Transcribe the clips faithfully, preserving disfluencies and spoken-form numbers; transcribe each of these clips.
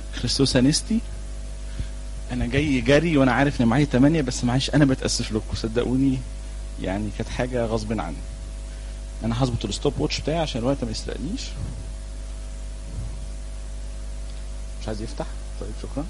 خريستوس انستي. انا جاي جري وانا عارف ان معايا تمانية، بس معلش انا بتاسف لكم صدقوني، يعني كانت حاجه غصب عني. انا هظبط الستوب واتش بتاعي عشان الوقت ما يسرقنيش. مش عايز يفتح؟ طيب شكرا.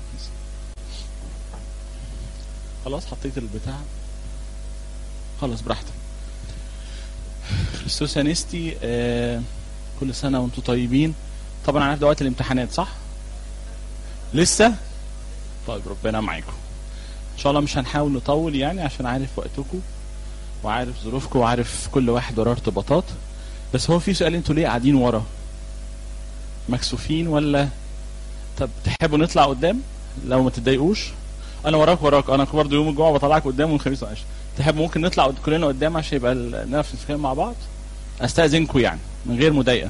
خلاص حطيت البتاع، خلاص براحتك. خريستوس انستي. آه كل سنه وانتم طيبين. طبعا عارف ده وقت الامتحانات صح؟ لسه؟ طيب ربنا معاكم ان شاء الله. مش هنحاول نطول يعني عشان عارف وقتكم وعارف ظروفكم وعارف كل واحد وراه ارتباطات. بس هو في سؤال، انتوا ليه قاعدين ورا؟ مكسوفين ولا؟ طب تحبوا نطلع قدام لو ما تتضايقوش؟ انا وراك وراك انا برضه يوم الجمعه بطلعك قدام والخميس وعشاء. تحبوا ممكن نطلع كلنا قدام عشان يبقى نعرف نتكلم مع بعض؟ استاذنكم يعني من غير مضايقه.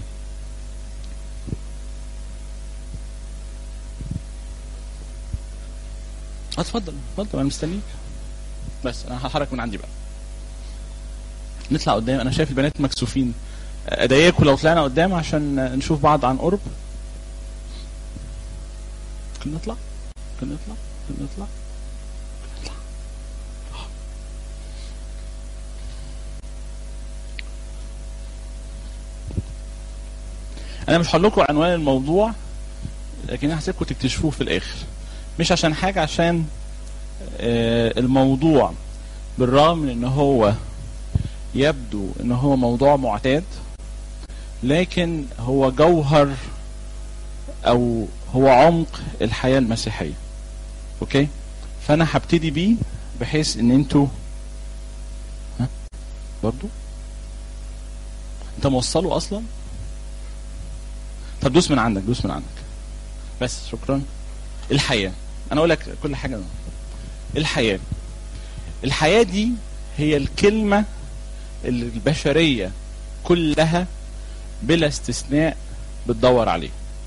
اتفضل اتفضل انا مستنيك، بس انا هحرك من عندي بقى. نطلع قدام. انا شايف البنات مكسوفين، اضايقكم لو طلعنا قدام عشان نشوف بعض عن قرب. ممكن نطلع ممكن نطلع ممكن نطلع نطلع. انا مش هقول لكم عنوان الموضوع، لكن انا هسيبكم تكتشفوه في الاخر. مش عشان حاجه، عشان آه الموضوع بالرغم من ان هو يبدو ان هو موضوع معتاد، لكن هو جوهر او هو عمق الحياة المسيحية. اوكي، فانا هبتدي بيه بحيث ان انتوا ها برضو انت موصله اصلا. طب دوس من عندك دوس من عندك بس. شكرا. الحياة، انا اقول لك كل حاجة. الحياة الحياة دي هي الكلمة اللي البشرية كلها بلا استثناء بتدور عليه.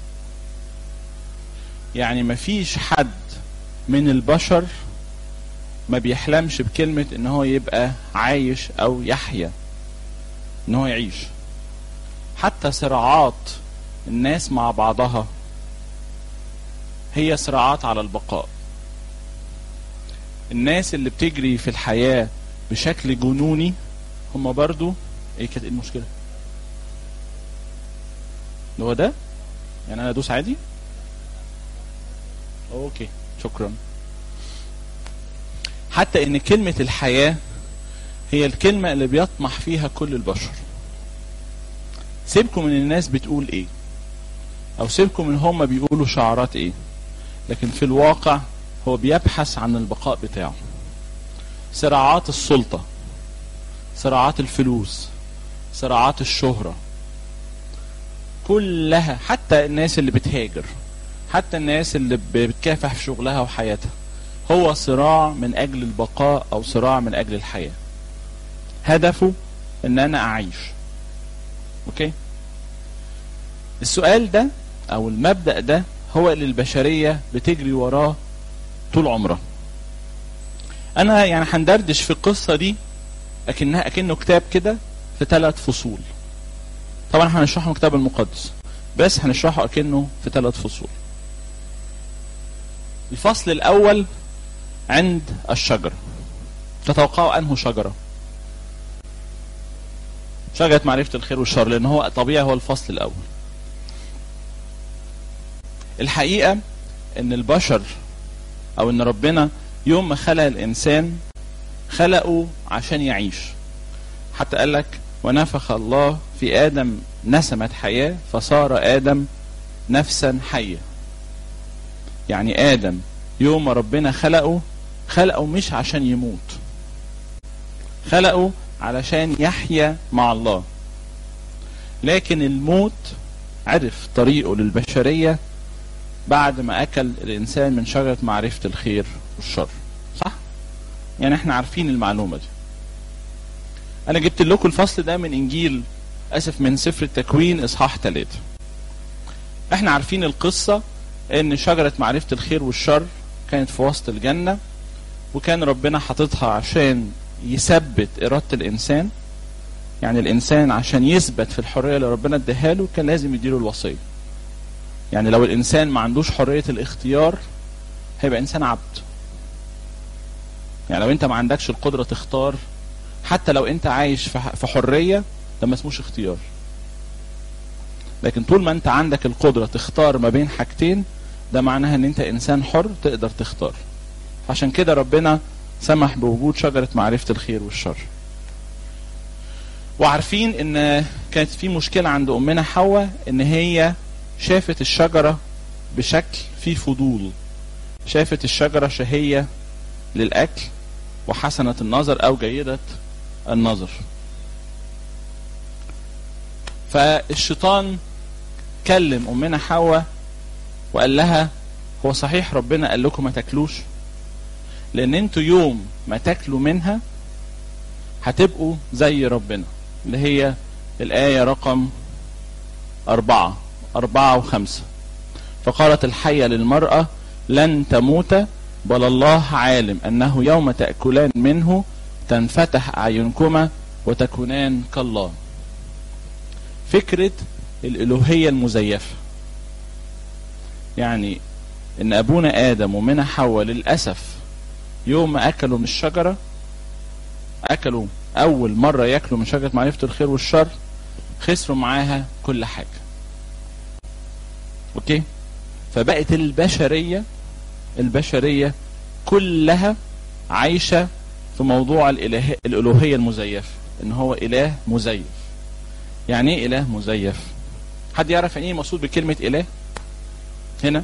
يعني مفيش حد من البشر ما بيحلمش بكلمة ان هو يبقى عايش او يحيا، ان هو يعيش. حتى صراعات الناس مع بعضها هي صراعات على البقاء. الناس اللي بتجري في الحياة بشكل جنوني هم برضو ايه كانت المشكلة؟ هو ده يعني انا ادوس عادي؟ اوكي شكرا. حتى ان كلمة الحياة هي الكلمة اللي بيطمح فيها كل البشر. سيبكم من الناس بتقول ايه، او سيبكم من هم بيقولوا شعارات ايه، لكن في الواقع هو بيبحث عن البقاء بتاعه. صراعات السلطة، صراعات الفلوس، صراعات الشهرة، كلها. حتى الناس اللي بتهاجر، حتى الناس اللي بتكافح في شغلها وحياتها، هو صراع من اجل البقاء او صراع من اجل الحياة. هدفه ان انا اعيش. اوكي، السؤال ده او المبدأ ده هو اللي البشرية بتجري وراه طول عمرها. انا يعني هندردش في القصة دي اكنها اكنه كتاب كده في ثلاث فصول. طبعا هنشرحه من الكتاب المقدس، بس هنشرحه اكنه في ثلاث فصول. الفصل الاول عند الشجرة. تتوقعوا انه شجرة؟ شجرة معرفة الخير والشر، لان هو طبيعي هو الفصل الاول. الحقيقة ان البشر او ان ربنا يوم ما خلق الانسان خلقه عشان يعيش. حتى قال لك ونفخ الله في ادم نسمة حياة فصار ادم نفسا حية. يعني ادم يوم ما ربنا خلقه خلقه مش عشان يموت، خلقه علشان يحيا مع الله. لكن الموت عرف طريقه للبشرية بعد ما اكل الانسان من شجرة معرفة الخير والشر. صح؟ يعني احنا عارفين المعلومة دي. انا جبت لكم الفصل ده من انجيل اسف من سفر التكوين اصحاح ثلاثة. احنا عارفين القصة ان شجرة معرفة الخير والشر كانت في وسط الجنة، وكان ربنا حاططها عشان يثبت ارادة الانسان. يعني الانسان عشان يثبت في الحرية اللي ربنا اداها له كان لازم يديله الوصية. يعني لو الانسان ما عندوش حرية الاختيار هيبقى انسان عبد. يعني لو انت ما عندكش القدرة تختار، حتى لو انت عايش في حرية، ده ما اسموش اختيار. لكن طول ما انت عندك القدرة تختار ما بين حاجتين، ده معناها ان انت انسان حر تقدر تختار. عشان كده ربنا سمح بوجود شجرة معرفة الخير والشر. وعارفين ان كانت في مشكلة عند امنا حواء، ان هي شافت الشجرة بشكل فيه فضول، شافت الشجرة شهية للأكل وحسنة النظر أو جيدة النظر. فالشيطان كلم أمنا حواء وقال لها هو صحيح ربنا قال لكم ما تاكلوش؟ لأن انتوا يوم ما تاكلوا منها هتبقوا زي ربنا، اللي هي الآية رقم أربعة أربعة وخمسة. فقالت الحية للمرأة لن تموت، بل الله عالم أنه يوم تأكلان منه تنفتح أعينكما وتكونان كالله. فكرة الإلوهية المزيفة، يعني إن أبونا آدم ومنها حواء للأسف يوم ما أكلوا من الشجرة، أكلوا أول مرة يأكلوا من شجرة معرفة الخير والشر، خسروا معاها كل حاجة. أوكي؟ فبقت البشرية البشرية كلها عايشة في موضوع الإله... الإلوهية المزيفة، إن هو إله مزيف. يعني إيه إله مزيف؟ حد يعرف يعني إيه مقصود بكلمة إله هنا؟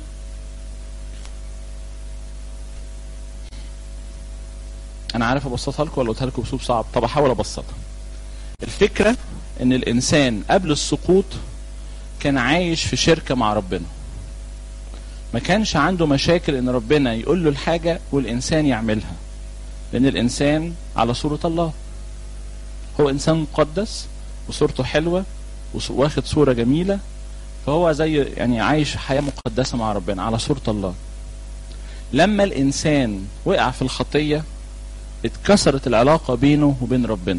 أنا عارف أبسطها لكم ولا قلتها لكم بأسلوب صعب؟ طب أحاول أبسطها. الفكرة إن الإنسان قبل السقوط كان عايش في شركة مع ربنا، ما كانش عنده مشاكل ان ربنا يقول له الحاجة والانسان يعملها، لان الانسان على صورة الله، هو انسان مقدس وصورته حلوة واخد صورة جميلة، فهو زي يعني عايش حياة مقدسة مع ربنا على صورة الله. لما الانسان وقع في الخطية اتكسرت العلاقة بينه وبين ربنا،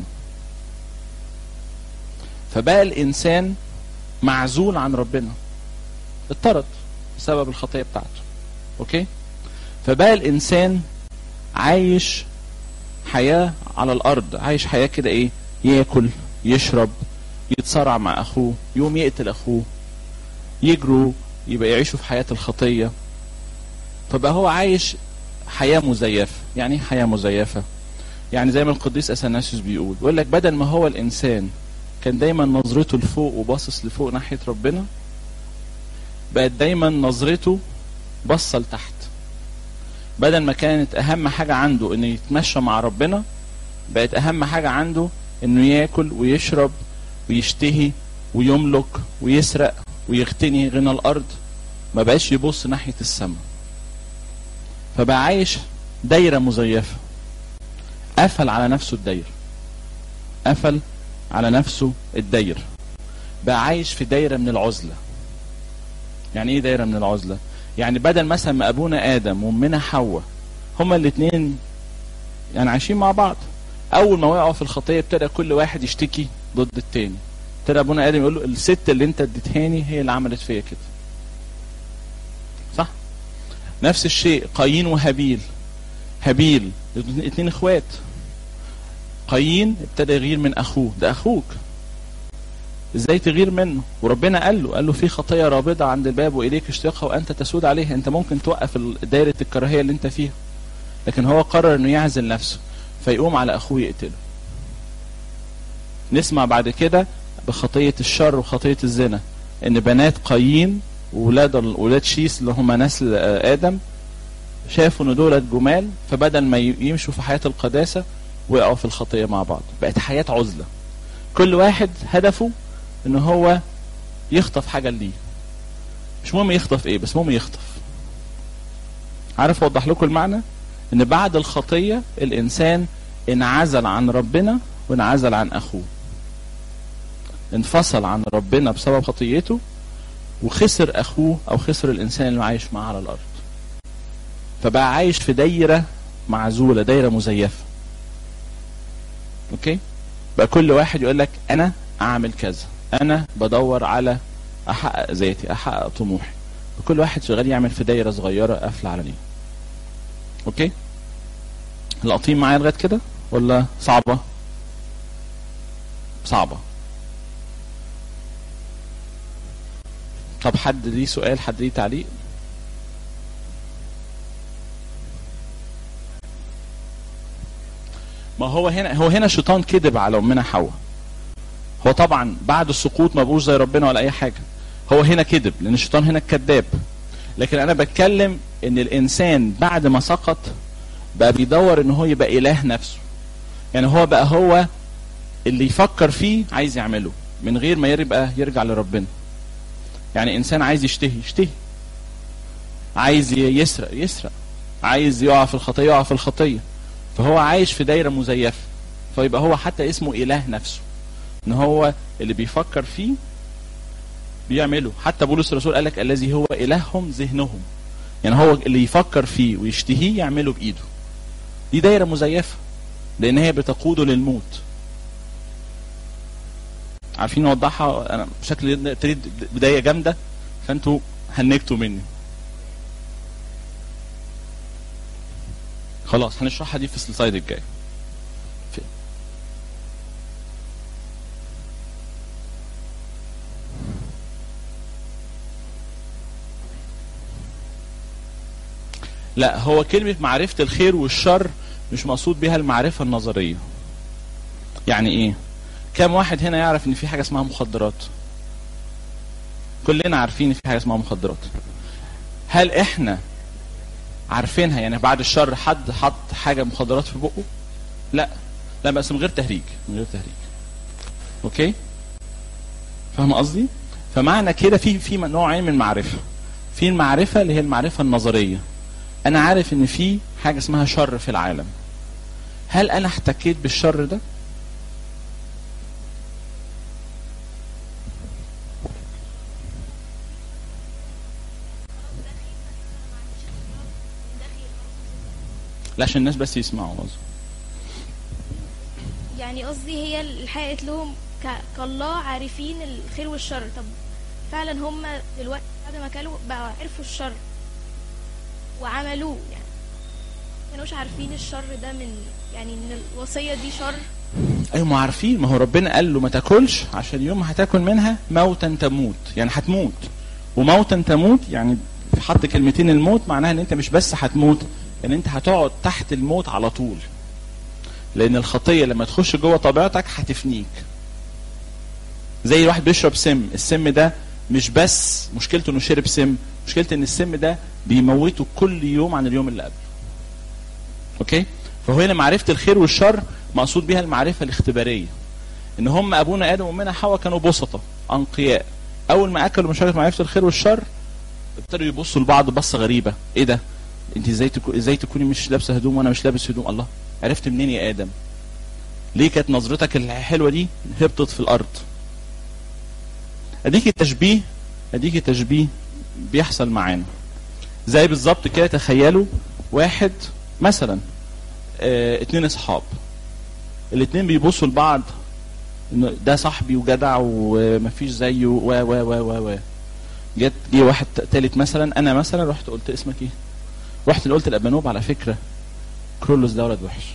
فبقى الانسان معزول عن ربنا، اتطرد بسبب الخطية بتاعته. اوكي؟ فبقى الانسان عايش حياة على الارض، عايش حياة كده ايه، ياكل يشرب يتصارع مع اخوه، يوم يقتل اخوه، يجروا يبقى يعيشوا في حياة الخطية. فبقى هو عايش حياة مزيفة. يعني ايه حياة مزيفة؟ يعني زي ما القديس اثناسيوس بيقول، يقول لك بدل ما هو الانسان كان دايما نظرته لفوق وباصص لفوق ناحية ربنا، بقت دايما نظرته بصة لتحت. بدل ما كانت اهم حاجة عنده انه يتمشى مع ربنا، بقت اهم حاجة عنده انه ياكل ويشرب ويشتهي ويملك ويسرق ويغتني غنى الارض، ما بقاش يبص ناحية السماء. فبقى عايش دايرة مزيفة، قفل على نفسه الدايرة، قفل على نفسه الدايرة، بقى عايش في دايرة من العزلة. يعني ايه دايرة من العزلة؟ يعني بدل مثلا ما ابونا ادم وامنا حواء هما الاثنين يعني عايشين مع بعض، اول ما وقعوا في الخطية ابتدى كل واحد يشتكي ضد التاني. ابتدى ابونا ادم يقول له الست اللي انت اديتهاني هي اللي عملت فيا كده، صح؟ نفس الشيء قايين وهابيل. هابيل اثنين اخوات، قايين ابتدى يغير من اخوه، ده اخوك ازاي تغير منه؟ وربنا قال له قال له في خطيه رابضه عند الباب واليك اشتياقها وانت تسود عليها. انت ممكن توقف دايره الكراهيه اللي انت فيها، لكن هو قرر انه يعزل نفسه فيقوم على اخوه يقتله. نسمع بعد كده بخطيه الشر وخطيه الزنا، ان بنات قايين وولاد ولاد شيس اللي هم نسل ادم شافوا ان دولت جمال، فبدل ما يمشوا في حياه القداسه وقعوا في الخطيه مع بعض. بقت حياه عزله، كل واحد هدفه ان هو يخطف حاجة ليه، مش مهم يخطف ايه، بس مهم يخطف. عارف اوضح لكم المعنى؟ ان بعد الخطية الانسان انعزل عن ربنا وانعزل عن اخوه، انفصل عن ربنا بسبب خطيته وخسر اخوه او خسر الانسان اللي عايش معاه على الارض. فبقى عايش في دايرة معزولة، دايرة مزيفة. اوكي؟ بقى كل واحد يقول لك انا اعمل كذا، انا بدور على احقق ذاتي، احقق طموحي، كل واحد شغال يعمل في دايره صغيره قافله على نيه. اوكي؟ لاقطين معايا لغايه كده ولا صعبه؟ صعبه. طب حد ليه سؤال؟ حد ليه تعليق؟ ما هو هنا هو هنا الشيطان كذب على امنا حواء. هو طبعا بعد السقوط ما بقوش زي ربنا ولا اي حاجه، هو هنا كذب لان الشيطان هنا الكذاب. لكن انا بتكلم ان الانسان بعد ما سقط بقى بيدور ان هو يبقى اله نفسه. يعني هو بقى هو اللي يفكر فيه عايز يعمله من غير ما يبقى يرجع لربنا. يعني انسان عايز يشتهي يشتهي، عايز يسرق يسرق، عايز يقع في الخطيه يقع في الخطيه. فهو عايش في دايره مزيفه، فيبقى هو حتى اسمه اله نفسه، ان هو اللي بيفكر فيه بيعمله. حتى بولس الرسول قال لك الذي هو الههم ذهنهم، يعني هو اللي يفكر فيه ويشتهيه يعمله بايده. دي دايره مزيفه لان هي بتقوده للموت. عارفين نوضحها؟ انا بشكل تريد بدايه جامده فانتوا هنكتوا مني. خلاص هنشرحها دي في السلايد الجاي. لا، هو كلمة معرفة الخير والشر مش مقصود بها المعرفة النظرية. يعني ايه؟ كم واحد هنا يعرف ان في حاجة اسمها مخدرات؟ كلنا عارفين ان في حاجة اسمها مخدرات. هل احنا عارفينها؟ يعني بعد الشر حد حط حاجة مخدرات في بقه؟ لا لا، بس من غير تهريج، من غير تهريج. اوكي؟ فاهم قصدي؟ فمعنى كده في في نوعين من المعرفة. في المعرفة اللي هي المعرفة النظرية، انا عارف ان في حاجة اسمها شر في العالم. هل انا احتكيت بالشر ده؟ لا عشان الناس بس يسمعوا. يعني قصدي هي الحقيقة قالت لهم ك- كالله عارفين الخير والشر. طب فعلا هم دلوقتي بعد ما كانوا بقوا عرفوا الشر وعملوه، يعني كانوش عارفين الشر ده من يعني ان الوصية دي شر. ايوه ما عارفين، ما هو ربنا قال له ما تاكلش عشان يوم ما هتاكل منها موتا تموت، يعني هتموت. وموتا تموت يعني حط كلمتين الموت معناها ان انت مش بس هتموت، ان انت هتقعد تحت الموت على طول. لان الخطية لما تخش جوه طبيعتك هتفنيك. زي واحد بيشرب سم، السم ده مش بس مشكلته انه شرب سم، مشكلته ان السم ده بيموته كل يوم عن اليوم اللي قبله. اوكي؟ فهو هنا معرفة الخير والشر مقصود بها المعرفة الاختبارية. ان هم ابونا ادم وامنا حواء كانوا بسطة انقياء، اول ما اكلوا من شجرة معرفة الخير والشر ابتدوا يبصوا لبعض بصة غريبة. ايه ده؟ انت ازاي تكو... ازاي تكوني مش لابسة هدوم وانا مش لابس هدوم؟ الله، عرفت منين يا ادم؟ ليه كانت نظرتك الحلوة دي هبطت في الارض؟ اديكي تشبيه اديكي تشبيه بيحصل معانا زي بالظبط كده. تخيلوا واحد مثلا اه اتنين اصحاب، الاتنين بيبصوا لبعض انه ده صاحبي وجدع ومفيش زيه و و و و و جت جه واحد تالت مثلا، انا مثلا رحت قلت اسمك ايه؟ رحت قلت لابانوب على فكره كرولوس ده ولد وحش.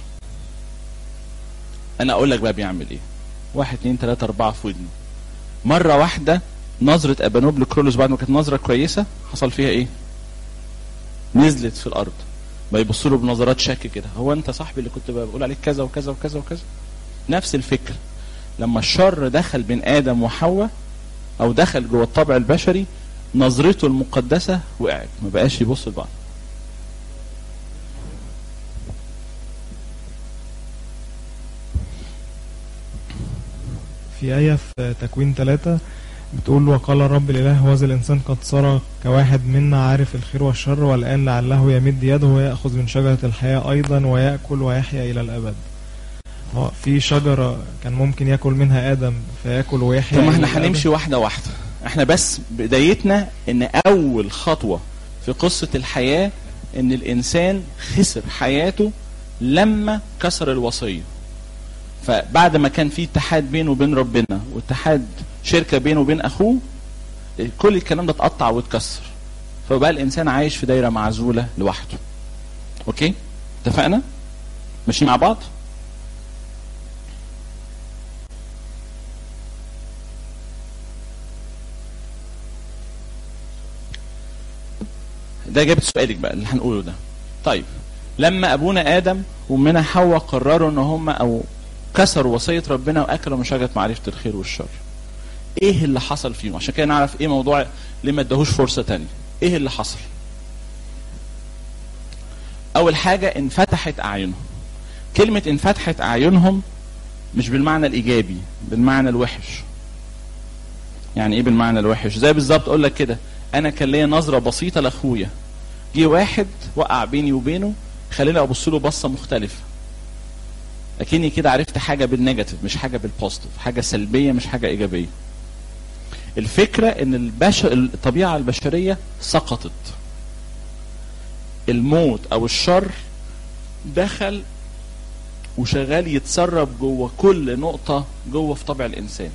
انا اقول لك بقى بيعمل ايه؟ واحد اتنين تلاته اربعه في ودني. مره واحده نظره ابانوب لكرولوس بعد ما كانت نظره كويسه حصل فيها ايه؟ نزلت في الارض. بيبص له بنظرات شك كده، هو انت صاحبي اللي كنت بقول عليك كذا وكذا وكذا وكذا؟ نفس الفكره. لما الشر دخل بين ادم وحواء او دخل جوه الطبع البشري، نظرته المقدسه وقعت، ما بقاش يبص لبعض. في آية في تكوين ثلاثة بتقول وقال الرب الإله هوذا الإنسان قد صار كواحد منا عارف الخير والشر والآن لعله يمد يده ويأخذ من شجرة الحياة أيضا ويأكل ويحيا إلى الأبد. هو في شجرة كان ممكن يأكل منها آدم فيأكل ويحيا. طب ما احنا هنمشي واحدة واحدة. احنا بس بدايتنا ان أول خطوة في قصة الحياة ان الإنسان خسر حياته لما كسر الوصية. فبعد ما كان في اتحاد بينه وبين ربنا واتحاد شركة بينه وبين أخوه، كل الكلام ده اتقطع واتكسر. فبقى الانسان عايش في دايره معزوله لوحده. اوكي اتفقنا؟ ماشيين مع بعض؟ ده جابت سؤالك بقى اللي هنقوله ده. طيب لما ابونا ادم وامنا حواء قرروا ان هم او كسروا وصيه ربنا واكلوا من شجره معرفه الخير والشر، ايه اللي حصل فيهم؟ عشان كده نعرف ايه موضوع ليه ما اداهوش فرصه تانية. ايه اللي حصل؟ اول حاجه انفتحت اعينهم. كلمه انفتحت اعينهم مش بالمعنى الايجابي، بالمعنى الوحش. يعني ايه بالمعنى الوحش؟ زي بالظبط اقول لك كده، انا كان ليا نظره بسيطه لاخويا، جه واحد وقع بيني وبينه خليني ابص له بصه مختلفه، لكني كده عرفت حاجه بالنيجاتيف مش حاجه بالبوزيتيف، حاجه سلبيه مش حاجه ايجابيه. الفكره ان البشر الطبيعه البشريه سقطت، الموت او الشر دخل وشغال يتسرب جوه كل نقطه جوه في طبع الانسان.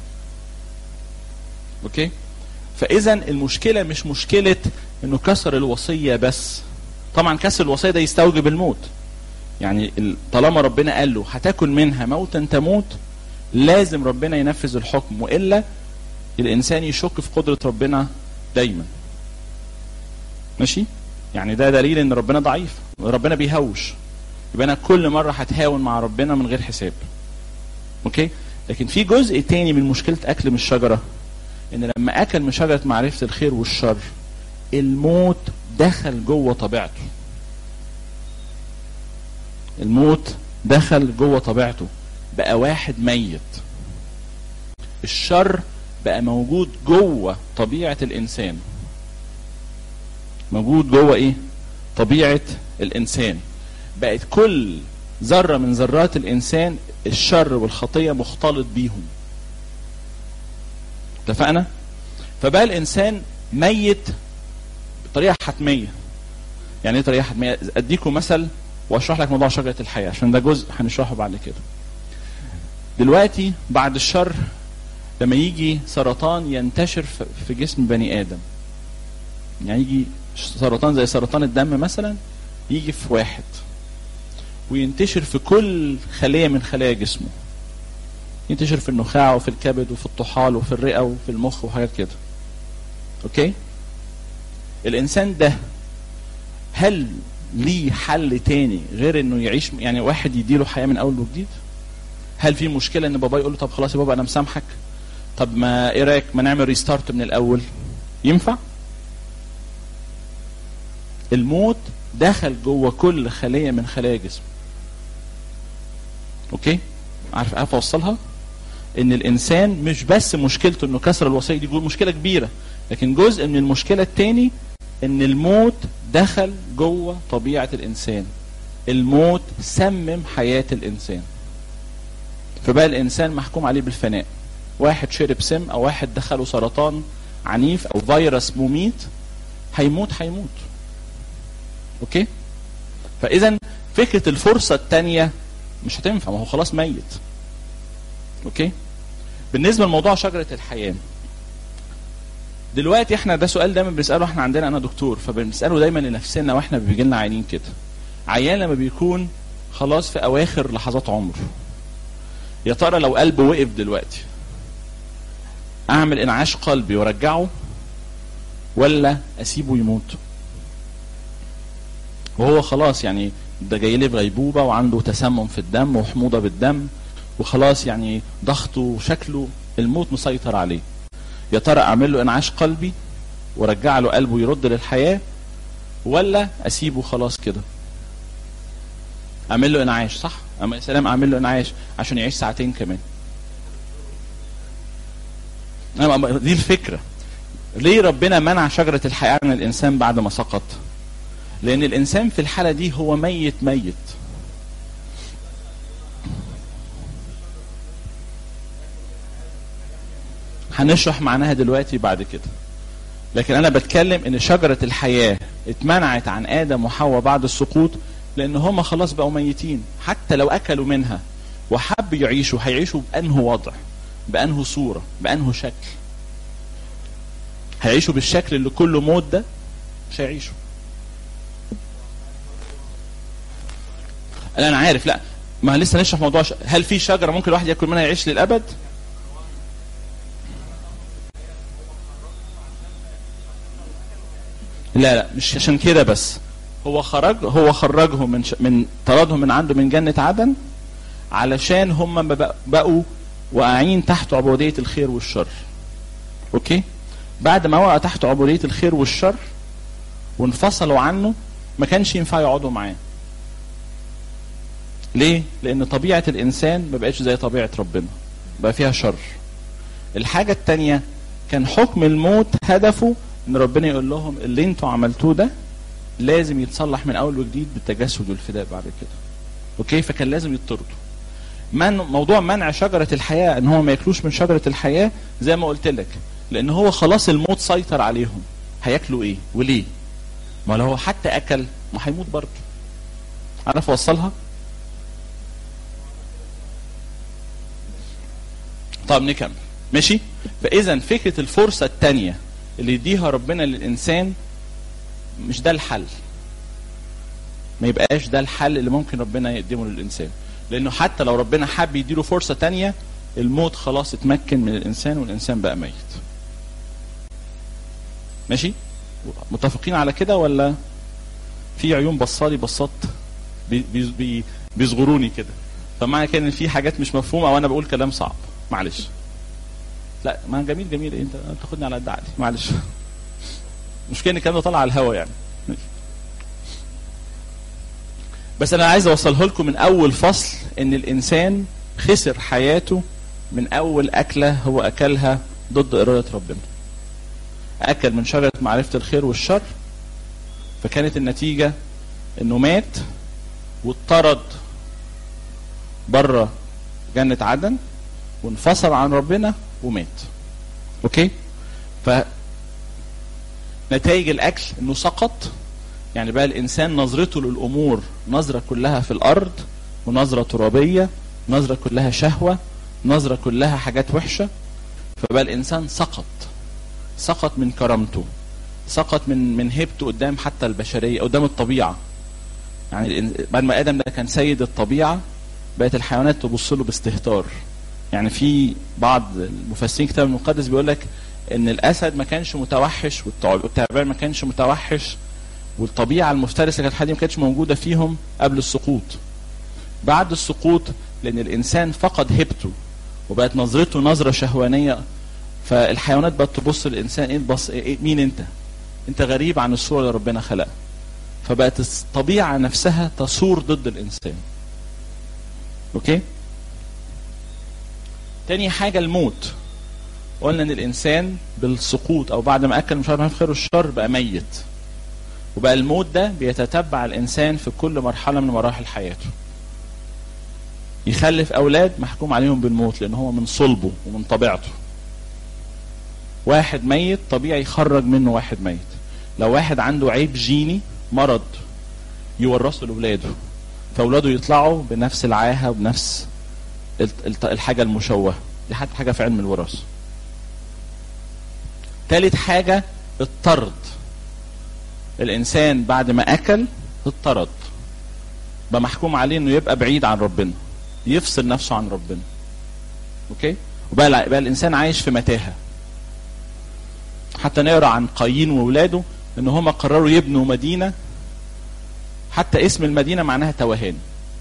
اوكي؟ فاذا المشكله مش مشكله انه كسر الوصيه بس. طبعا كسر الوصيه ده يستوجب الموت، يعني طالما ربنا قال له هتاكل منها موتا تموت، لازم ربنا ينفذ الحكم، والا الانسان يشك في قدره ربنا دايما. ماشي؟ يعني ده دليل ان ربنا ضعيف، ربنا بيهوش، يبقى انا كل مره هتهاون مع ربنا من غير حساب. اوكي؟ لكن في جزء تاني من مشكله اكل من الشجره، ان لما اكل من شجره معرفه الخير والشر الموت دخل جوه طبيعته. الموت دخل جوه طبيعته، بقى واحد ميت. الشر بقى موجود جوه طبيعه الانسان. موجود جوه ايه؟ طبيعه الانسان. بقت كل ذره من ذرات الانسان الشر والخطيه مختلط بيهم. اتفقنا؟ فبقى الانسان ميت بطريقه حتميه. يعني ايه طريقه حتميه؟ اديكم مثل واشرح لك موضوع شجره الحياه، عشان ده جزء هنشرحه بعد كده. دلوقتي بعد الشر لما يجي سرطان ينتشر في جسم بني ادم، يعني يجي سرطان زي سرطان الدم مثلا، يجي في واحد وينتشر في كل خليه من خلايا جسمه، ينتشر في النخاع وفي الكبد وفي الطحال وفي الرئه وفي المخ وحاجات كده. اوكي؟ الانسان ده هل ليه حل تاني غير انه يعيش، يعني واحد يديله حياه من اول وجديد؟ هل في مشكله ان بابا يقول له طب خلاص يا بابا انا مسامحك، طب ما ايه رايك ما نعمل ريستارت من الاول؟ ينفع؟ الموت دخل جوه كل خليه من خلايا جسمه. اوكي؟ عارف عارف اوصلها؟ ان الانسان مش بس مشكلته انه كسر الوصيه، دي مشكله كبيره، لكن جزء من المشكله الثاني ان الموت دخل جوه طبيعه الانسان. الموت سمم حياه الانسان، فبقى الانسان محكوم عليه بالفناء. واحد شرب سم او واحد دخله سرطان عنيف او فيروس مميت، هيموت هيموت. اوكي؟ فاذا فكره الفرصه الثانيه مش هتنفع، ما هو خلاص ميت. اوكي؟ بالنسبه لموضوع شجره الحياه، دلوقتي احنا ده سؤال دايما بنساله، احنا عندنا انا دكتور فبنساله دايما لنفسنا واحنا بيجي لنا عيانين كده. عيان لما بيكون خلاص في اواخر لحظات عمره، يا ترى لو قلبه وقف دلوقتي اعمل انعاش قلبي وارجعه ولا اسيبه يموت؟ وهو خلاص يعني ده جاي لي في غيبوبه وعنده تسمم في الدم وحموضه بالدم وخلاص يعني ضغطه وشكله الموت مسيطر عليه. يا ترى اعمل له انعاش قلبي وارجع له قلبه يرد للحياه ولا اسيبه خلاص كده؟ اعمل له انعاش، صح؟ اما يا سلام اعمل له انعاش عشان يعيش ساعتين كمان. دي الفكره. ليه ربنا منع شجره الحياه عن الانسان بعد ما سقط؟ لان الانسان في الحاله دي هو ميت ميت. هنشرح معناها دلوقتي بعد كده. لكن انا بتكلم ان شجره الحياه اتمنعت عن ادم وحواء بعد السقوط لان هم خلاص بقوا ميتين. حتى لو اكلوا منها وحب يعيشوا، هيعيشوا بانه وضع، بانه صوره، بانه شكل؟ هيعيشوا بالشكل اللي كله موت ده؟ مش هيعيشوا. انا عارف، لا ما لسه نشرح موضوع ش... هل في شجره ممكن الواحد ياكل منها يعيش للابد؟ لا لا مش عشان كده بس، هو خرج هو خرجهم من ش... من طردهم من عنده من جنة عدن علشان هم بقوا واقعين تحت عبودية الخير والشر. اوكي، بعد ما وقعوا تحت عبودية الخير والشر وانفصلوا عنه ما كانش ينفع يقعدوا معاه. ليه؟ لان طبيعة الانسان ما بقتش زي طبيعة ربنا، بقى فيها شر. الحاجة التانية كان حكم الموت هدفه ان ربنا يقول لهم اللي انتوا عملتوه ده لازم يتصلح من اول وجديد بالتجسد والفداء بعد كده. اوكي، فكان لازم يطردوا. من موضوع منع شجرة الحياة ان هو ما ياكلوش من شجرة الحياة زي ما قلت لك، لان هو خلاص الموت سيطر عليهم. هياكلوا ايه وليه؟ ما لو هو حتى اكل ما هيموت برضه. عارف اوصلها؟ طب نكمل ماشي. فاذا فكرة الفرصة التانية اللي يديها ربنا للإنسان مش ده الحل، ما يبقاش ده الحل اللي ممكن ربنا يقدمه للإنسان، لأنه حتى لو ربنا حب يديله فرصة تانية الموت خلاص اتمكن من الإنسان والإنسان بقى ميت. ماشي؟ متفقين على كده ولا في عيون بصالي بصات بي بي بيصغروني كده؟ فمعنى كده ان في حاجات مش مفهومة او انا بقول كلام صعب، معلش. لا ما جميل جميل، انت تاخدني على قد عقلي، معلش. مش كان الكلام ده طالع على الهوا يعني. بس انا عايز اوصله لكم من اول فصل ان الانسان خسر حياته من اول اكله هو اكلها ضد اراده ربنا. اكل من شجره معرفه الخير والشر، فكانت النتيجه انه مات واضطرد بره جنه عدن وانفصل عن ربنا ومات. اوكي، فنتائج الاكل انه سقط. يعني بقى الانسان نظرته للامور نظره كلها في الارض، ونظره ترابيه، نظره كلها شهوه، نظره كلها حاجات وحشه. فبقى الانسان سقط، سقط من كرامته، سقط من من هيبته قدام حتى البشريه، قدام الطبيعه. يعني بعد ما ادم ده كان سيد الطبيعه بقت الحيوانات تبص له باستهتار. يعني في بعض المفسرين كتاب المقدس بيقول لك ان الاسد ما كانش متوحش والتعبان ما كانش متوحش، والطبيعه المفترسه كانت حاجه ما كانتش موجوده فيهم قبل السقوط. بعد السقوط لان الانسان فقد هيبته وبقت نظرته نظره شهوانيه، فالحيوانات بقت تبص للانسان ايه بص إيه مين انت؟ انت غريب عن الصوره اللي ربنا خلقها. فبقت الطبيعه نفسها تصور ضد الانسان. اوكي؟ تاني حاجه الموت. قلنا ان الانسان بالسقوط او بعد ما اكل من شجرة الخير والشر بقى ميت، وبقى الموت ده بيتتبع الانسان في كل مرحله من مراحل حياته. يخلف اولاد محكوم عليهم بالموت لان هو من صلبه ومن طبيعته. واحد ميت طبيعي يخرج منه واحد ميت. لو واحد عنده عيب جيني مرض يورثه لاولاده، فاولاده يطلعوا بنفس العاهه وبنفس الحاجه المشوهه. دي حتى حاجه في علم الوراثه. ثالث حاجه الطرد. الانسان بعد ما اكل اضطرد، بقى محكوم عليه انه يبقى بعيد عن ربنا، يفصل نفسه عن ربنا. اوكي؟ وبقى بقى الانسان عايش في متاهه. حتى نقرا عن قايين واولاده ان هم قرروا يبنوا مدينه، حتى اسم المدينه معناها توهان.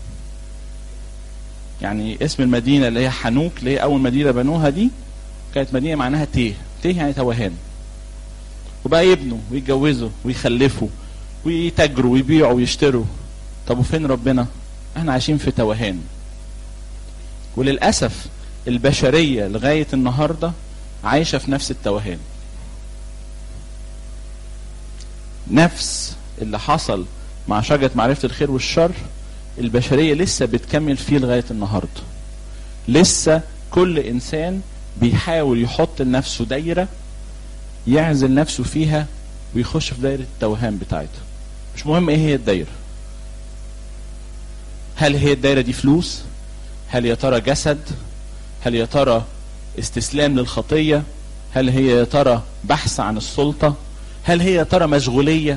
يعني اسم المدينه اللي هي حنوك اللي هي اول مدينه بنوها دي كانت مدينه معناها تيه، تيه يعني توهان. وبقى يبنوا ويتجوزوا ويخلفوا ويتاجروا ويبيعوا ويشتروا. طب وفين ربنا؟ احنا عايشين في توهان. وللاسف البشريه لغايه النهارده عايشه في نفس التوهان. نفس اللي حصل مع شجرة معرفة الخير والشر البشرية لسه بتكمل فيه لغاية النهاردة. لسه كل إنسان بيحاول يحط لنفسه دايرة يعزل نفسه فيها ويخش في دايرة التوهان بتاعته. مش مهم ايه هي الدايرة. هل هي الدايرة دي فلوس؟ هل يا ترى جسد؟ هل يا ترى استسلام للخطية؟ هل هي يا ترى بحث عن السلطة؟ هل هي يا ترى مشغوليه؟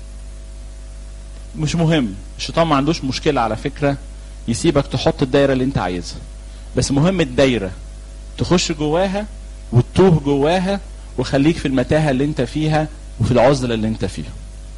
مش مهم، الشيطان ما عندوش مشكله على فكره يسيبك تحط الدايره اللي انت عايزها، بس مهم الدايره تخش جواها وتتوه جواها وخليك في المتاهه اللي انت فيها وفي العزله اللي انت فيها.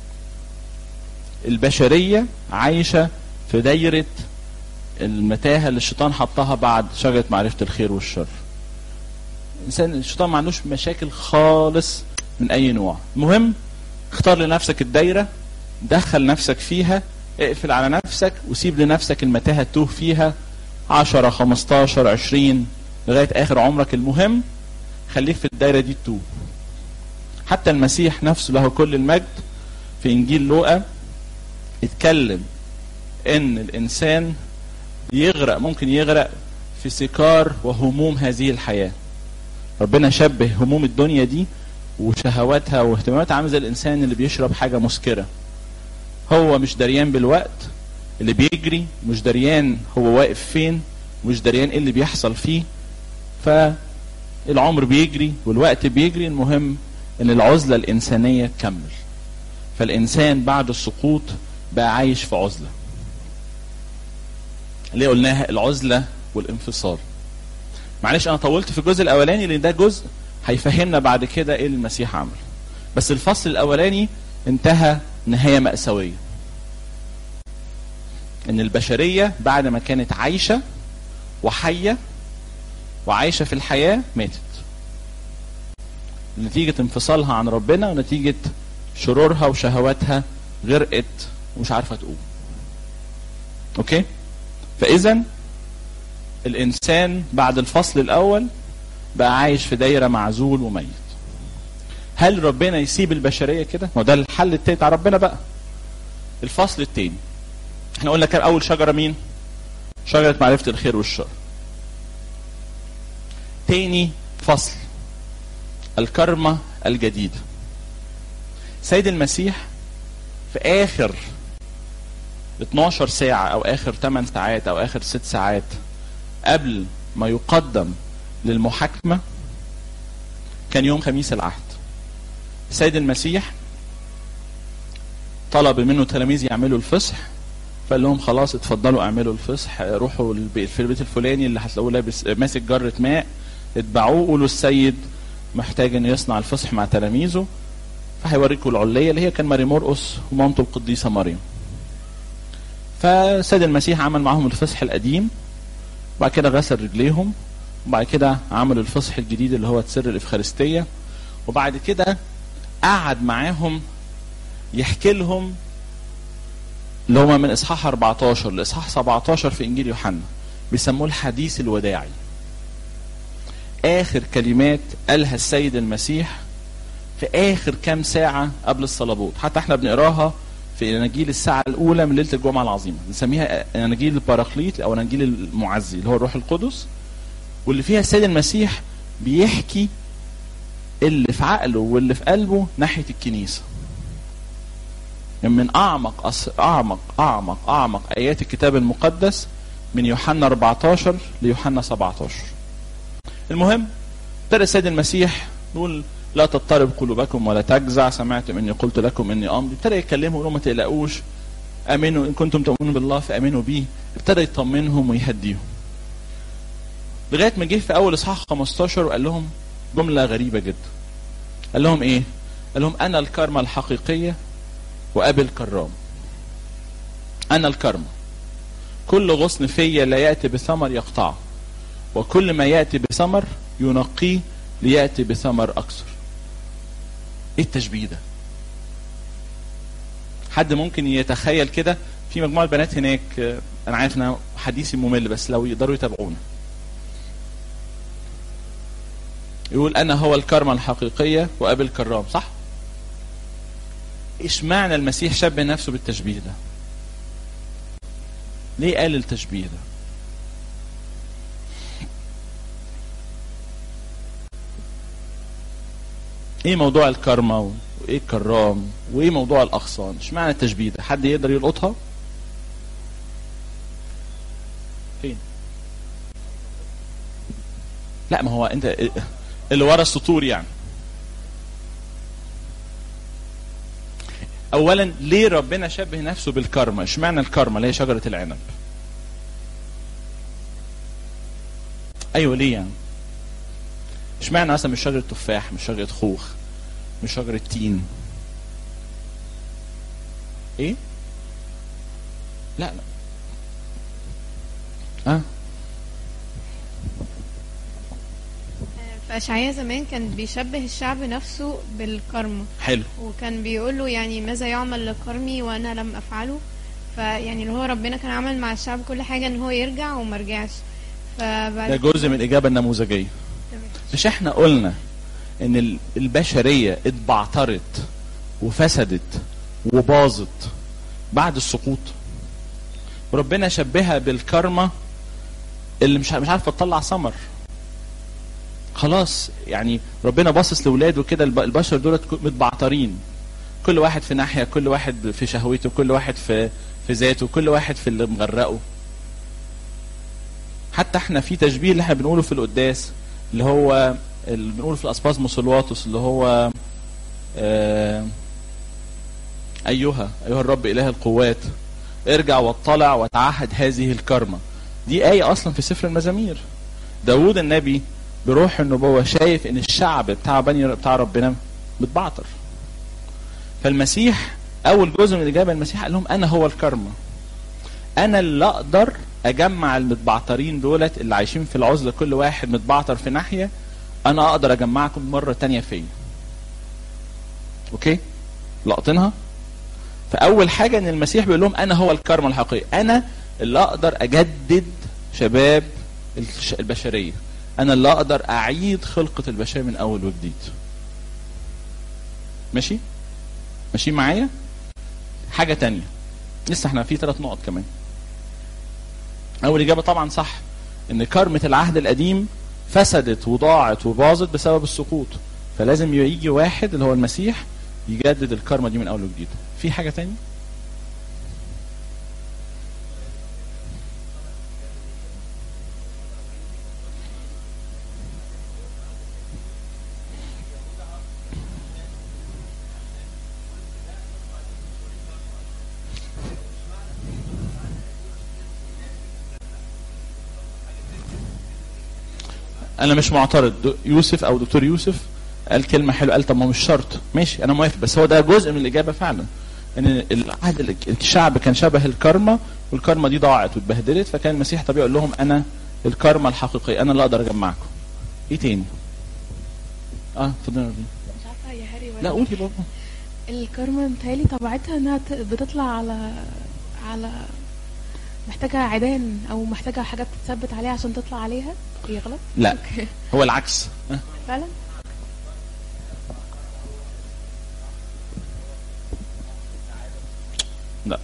البشريه عايشه في دايره المتاهه اللي الشيطان حطها بعد شجره معرفه الخير والشر. الانسان الشيطان ما عندوش مشاكل خالص من اي نوع. المهم اختار لنفسك الدايره، دخل نفسك فيها، اقفل على نفسك وسيب لنفسك المتاهه تتوه فيها عشرة خمستاشر عشرين لغايه اخر عمرك. المهم خليك في الدايره دي تتوه. حتى المسيح نفسه له كل المجد في انجيل لوقا اتكلم ان الانسان يغرق، ممكن يغرق في سكار وهموم هذه الحياه. ربنا شبه هموم الدنيا دي وشهواتها واهتماماتها عامل زي الانسان اللي بيشرب حاجه مسكره. هو مش دريان بالوقت اللي بيجري، مش دريان هو واقف فين، مش دريان ايه اللي بيحصل فيه. فالعمر بيجري والوقت بيجري، المهم ان العزله الانسانيه تكمل. فالانسان بعد السقوط بقى عايش في عزله اللي قلناها العزله والانفصال. معلش انا طولت في الجزء الاولاني لان ده جزء هيفهمنا بعد كده ايه المسيح عمل. بس الفصل الاولاني انتهى نهايه مأساويه، ان البشريه بعد ما كانت عايشه وحيه وعايشه في الحياه ماتت نتيجه انفصالها عن ربنا ونتيجه شرورها وشهواتها، غرقت ومش عارفه تقوم. اوكي؟ فاذا الانسان بعد الفصل الاول بقى عايش في دايره معزول وميت. هل ربنا يسيب البشريه كده؟ ما ده الحل التاني بتاع ربنا بقى. الفصل التاني احنا قلنا كان اول شجره مين؟ شجره معرفه الخير والشر. تاني فصل الكرمه الجديده. سيد المسيح في اخر اتناشر ساعه او اخر تمن ساعات او اخر ست ساعات قبل ما يقدم للمحاكمه كان يوم خميس العهد. سيد المسيح طلب منه تلاميذ يعملوا الفصح، فقال لهم خلاص اتفضلوا اعملوا الفصح، روحوا في البيت الفلاني اللي هتلاقوه لابس ماسك جرة ماء، اتبعوه، قولوا السيد محتاج ان يصنع الفصح مع تلاميذه، فهيوريكم العليه اللي هي كان ماري مرقس ومامته القديسه مريم. فسيد المسيح عمل معهم الفصح القديم، وبعد كده غسل رجليهم، وبعد كده عمل الفصح الجديد اللي هو سر الإفخارستية، وبعد كده قعد معاهم يحكي لهم اللي هما من إصحاح أربعتاشر لإصحاح سبعتاشر في إنجيل يوحنا بيسموه الحديث الوداعي. آخر كلمات قالها السيد المسيح في آخر كام ساعة قبل الصليبوت. حتى احنا بنقراها في اناجيل الساعه الاولى من ليله الجمعه العظيمه، بنسميها اناجيل البراكليت او اناجيل المعزي اللي هو الروح القدس، واللي فيها السيد المسيح بيحكي اللي في عقله واللي في قلبه ناحيه الكنيسه. يعني من اعمق أص... اعمق اعمق اعمق ايات الكتاب المقدس من يوحنا أربعتاشر ليوحنا سبعتاشر. المهم ابتدى السيد المسيح يقول لا تضطرب قلوبكم ولا تجزع، سمعتم اني قلت لكم اني امضي. ابتدى يكلمهم يقول ما تقلقوش، امنوا ان كنتم تؤمنون بالله فامنوا بي. ابتدى يطمنهم ويهديهم لغايه ما جه في اول اصحاح خمستاشر وقال لهم جمله غريبه جدا. قال لهم ايه؟ قال لهم انا الكرمه الحقيقيه وابي الكرام. انا الكرمه، كل غصن فيا لا ياتي بثمر يقطعه، وكل ما ياتي بثمر ينقيه لياتي بثمر اكثر. ايه التشبيه ده؟ حد ممكن يتخيل كده؟ في مجموعه بنات هناك، انا عارف ان حديثي ممل بس لو يقدروا يتابعونا. يقول انا هو الكرمه الحقيقيه وابي الكرام، صح؟ ايش معنى المسيح شبه نفسه بالتشبيه ده؟ ليه قال التشبيه ده؟ ايه موضوع الكرمه وايه الكرام وايه موضوع الاغصان؟ ايش معنى التشبيه ده؟ حد يقدر يلقطها؟ فين؟ لا ما هو انت اللي ورا السطور يعني. اولا ليه ربنا شبه نفسه بالكرمة؟ اشمعنى الكرمة اللي هي شجرة العنب؟ ايوه ليه يعني؟ اشمعنى مثلا مش شجرة تفاح، مش شجرة خوخ، مش شجرة تين؟ ايه؟ لا لا اه في أشعياء زمان كان بيشبه الشعب نفسه بالكرم، حلو. وكان بيقول له يعني ماذا يعمل لكرمي وانا لم افعله. فيعني اللي هو ربنا كان عمل مع الشعب كل حاجه ان هو يرجع وما رجعش. فبعد ده جزء من الاجابه النموذجيه. مش احنا قلنا ان البشريه اتبعترت وفسدت وباظت بعد السقوط، وربنا شبهها بالكرمه اللي مش مش عارفه تطلع ثمر. خلاص يعني ربنا باصص لاولاده كده، البشر دولت متبعترين، كل واحد في ناحيه، كل واحد في شهوته، كل واحد في في ذاته، كل واحد في اللي مغرقه. حتى احنا في تشبيه اللي احنا بنقوله في القداس، اللي هو اللي بنقوله في الاسباس مصلواتوس، اللي هو آه ايها ايها الرب اله القوات ارجع واطلع وتعهد هذه الكرمه. دي آية اصلا في سفر المزامير. داود النبي بروح النبوة شايف ان الشعب بتاع بني بتاع ربنا متبعتر. فالمسيح اول جزء من الاجابه، المسيح قال لهم انا هو الكرمه، انا اللي اقدر اجمع المتبعترين دولت اللي عايشين في العزله، كل واحد متبعتر في ناحيه، انا اقدر اجمعكم مره تانية فيا. اوكي لقطينها؟ فاول حاجه ان المسيح بيقول لهم انا هو الكرمه الحقيقيه، انا اللي اقدر اجدد شباب البشريه، انا اللي اقدر اعيد خلقه البشريه من اول وجديد. ماشي ماشي معايا؟ حاجه تانية لسه احنا في ثلاث نقط كمان. اول اجابه طبعا صح، ان كرمه العهد القديم فسدت وضاعت وباظت بسبب السقوط، فلازم يجي واحد اللي هو المسيح يجدد الكرمه دي من اول وجديد. في حاجه تانية؟ انا مش معترض، يوسف او دكتور يوسف قال كلمه حلوه، قال طب ما مش شرط، ماشي انا موافق، بس هو ده جزء من الاجابه فعلا، ان العهد الشعب كان شبه الكرمه، والكرمه دي ضاعت واتبهدلت، فكان المسيح طبيعي يقول لهم انا الكرمه الحقيقيه، انا اللي اقدر اجمعكم. ايه تاني؟ اه اتفضلي. مش عارفه يا هاري ولا لا قولي بابا. الكرمه متهيألي طبيعتها انها بتطلع على على محتاجه عيدان او محتاجه حاجات تتثبت عليها عشان تطلع عليها. هي غلط؟ لا أوكي. هو العكس. أه؟ فعلا؟ لا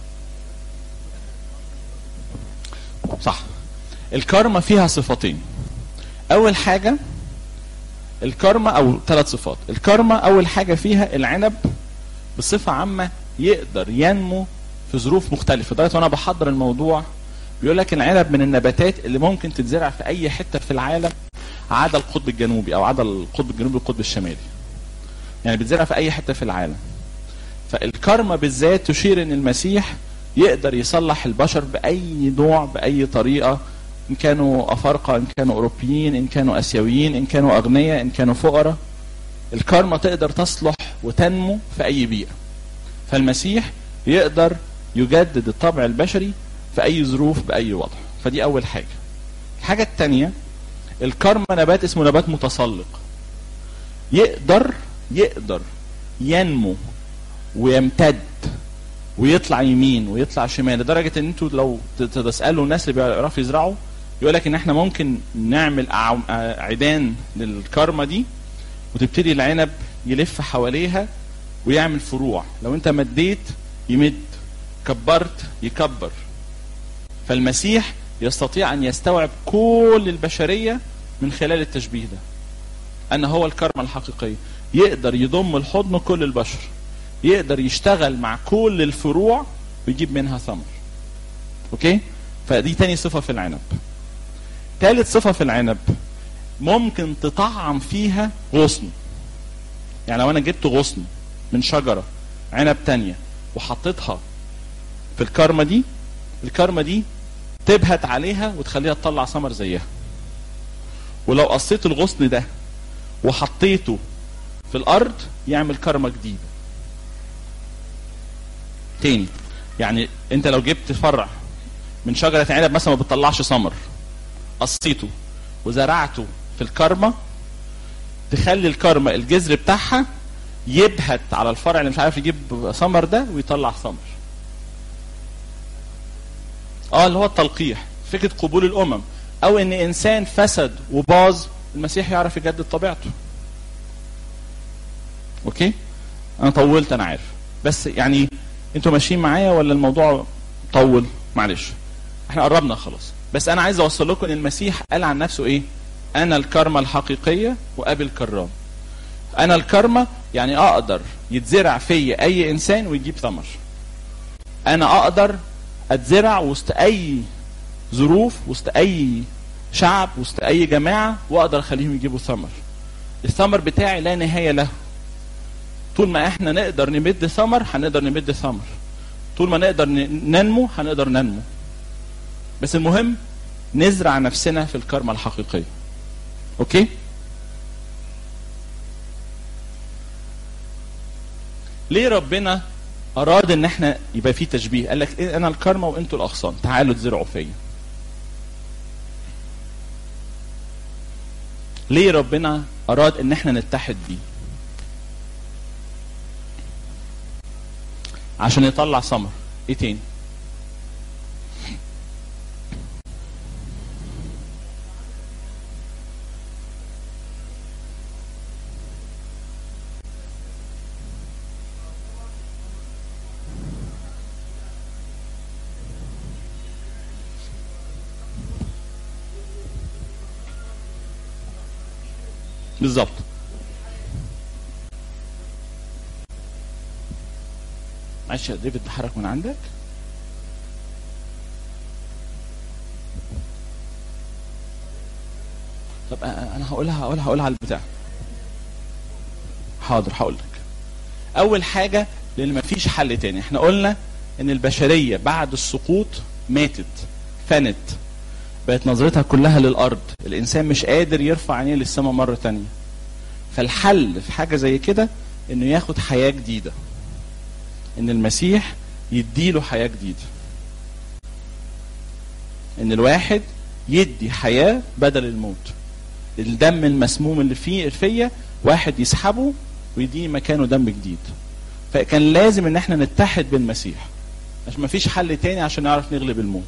صح. الكرمة فيها صفتين. اول حاجة الكرمة او ثلاث صفات. الكرمة اول حاجة فيها العنب بصفة عامة يقدر ينمو في ظروف مختلفة. دلوقتي وانا بحضر الموضوع بيقول لك العنب من النباتات اللي ممكن تتزرع في اي حتة في العالم عدا القطب الجنوبي او عدا القطب الجنوبي والقطب الشمالي. يعني بتزرع في اي حتة في العالم. فالكرمة بالذات تشير ان المسيح يقدر يصلح البشر باي نوع باي طريقة، ان كانوا افارقة، ان كانوا اوروبيين، ان كانوا اسيويين، ان كانوا اغنياء، ان كانوا فقراء. الكرمة تقدر تصلح وتنمو في اي بيئة. فالمسيح يقدر يجدد الطبع البشري في اي ظروف باي وضع. فدي اول حاجة. الحاجة التانية الكرمة نبات اسمه نبات متسلق، يقدر يقدر ينمو ويمتد ويطلع يمين ويطلع شمال، لدرجة ان انتوا لو تسألوا الناس اللي بيعرفوا يزرعوا يقول لك ان احنا ممكن نعمل عيدان للكرمة دي وتبتدي العنب يلف حواليها ويعمل فروع. لو انت مديت يمد، كبرت يكبر. فالمسيح يستطيع ان يستوعب كل البشرية من خلال التشبيه ده، ان هو الكرمة الحقيقية، يقدر يضم الحضن كل البشر، يقدر يشتغل مع كل الفروع ويجيب منها ثمر. اوكي؟ فدي تاني صفة في العنب. ثالث صفة في العنب ممكن تطعم فيها غصن. يعني لو انا جبت غصن من شجرة عنب تانية وحطيتها في الكرمة دي، الكرمة دي تبهت عليها وتخليها تطلع ثمر زيها. ولو قصيت الغصن ده وحطيته في الارض يعمل كرمة جديدة تاني. يعني انت لو جبت فرع من شجرة عنب مثلا ما بتطلعش ثمر، قصيته وزرعته في الكرمة، تخلي الكرمة الجذر بتاعها يبهت على الفرع اللي مش عارف يجيب ثمر ده ويطلع ثمر. اه اللي هو التلقيح، فكرة قبول الامم، او ان انسان فسد وباظ المسيح يعرف يجدد طبيعته. اوكي انا طولت انا عارف، بس يعني انتوا ماشيين معايا ولا الموضوع طول؟ معلش احنا قربنا خلاص. بس انا عايز اوصل لكم ان المسيح قال عن نفسه ايه؟ انا الكرمة الحقيقية وابي الكرام. انا الكرمة يعني اقدر يتزرع في اي انسان ويجيب ثمر. انا اقدر اتزرع وسط اي ظروف، وسط اي شعب، وسط اي جماعة، واقدر اخليهم يجيبوا ثمر. الثمر بتاعي لا نهاية له. طول ما احنا نقدر نمد ثمر هنقدر نمد ثمر، طول ما نقدر ننمو هنقدر ننمو. بس المهم نزرع نفسنا في الكرمة الحقيقية. اوكي؟ ليه ربنا اراد ان احنا يبقى فيه تشبيه؟ قال لك إيه؟ انا الكرمة وانتوا الاغصان، تعالوا تزرعوا فيا. ليه ربنا اراد ان احنا نتحد بيه؟ عشان يطلع ثمر. ايه تاني؟ بالظبط. معلش يا ديفيد تحرك من عندك. طب انا هقولها هقولها هقولها على البتاع. حاضر هقول لك. اول حاجه لان مفيش حل تاني. احنا قلنا ان البشريه بعد السقوط ماتت، فنت، بقت نظرتها كلها للارض. الانسان مش قادر يرفع عينيه للسماء مره تانية. فالحل في حاجه زي كده انه ياخد حياه جديده، ان المسيح يديله حياه جديده، ان الواحد يدي حياه بدل الموت. الدم المسموم اللي فيه فيا واحد يسحبه ويديني مكانه دم جديد. فكان لازم ان احنا نتحد بالمسيح، عشان مفيش حل تاني عشان نعرف نغلب الموت.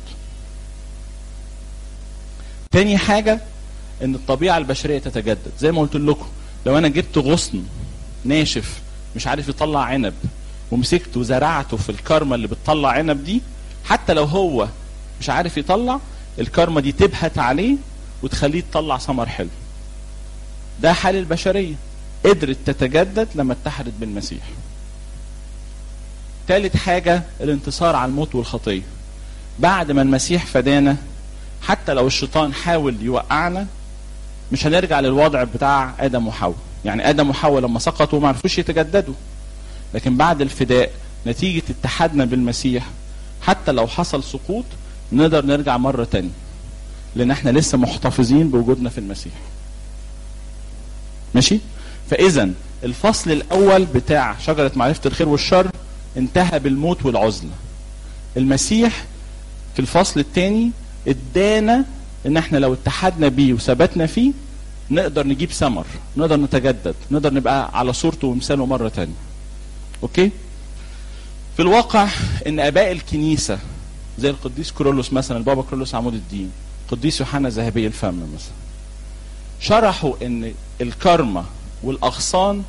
تاني حاجة ان الطبيعة البشرية تتجدد. زي ما قلت لكم، لو انا جبت غصن ناشف مش عارف يطلع عنب ومسكته وزرعته في الكرمة اللي بتطلع عنب دي، حتى لو هو مش عارف يطلع، الكرمة دي تبهت عليه وتخليه يطلع ثمر حلو. ده حال البشرية، قدرت تتجدد لما اتحدت بالمسيح. ثالث حاجة الانتصار على الموت والخطية. بعد ما المسيح فدانا، حتى لو الشيطان حاول يوقعنا مش هنرجع للوضع بتاع آدم وحواء. يعني آدم وحواء لما سقطوا ما عرفوش يتجددوا، لكن بعد الفداء نتيجة اتحادنا بالمسيح حتى لو حصل سقوط نقدر نرجع مرة تانية، لأن احنا لسه محتفظين بوجودنا في المسيح. ماشي؟ فإذا الفصل الأول بتاع شجرة معرفة الخير والشر انتهى بالموت والعزلة. المسيح في الفصل الثاني ادانا ان احنا لو اتحدنا بيه وثبتنا فيه نقدر نجيب ثمر، نقدر نتجدد، نقدر نبقى على صورته ومثاله مرة تانية. اوكي؟ في الواقع ان اباء الكنيسة زي القديس كورولوس مثلا، البابا كورولوس عمود الدين، القديس يوحنا ذهبي الفم مثلا، شرحوا ان الكرمة والاغصان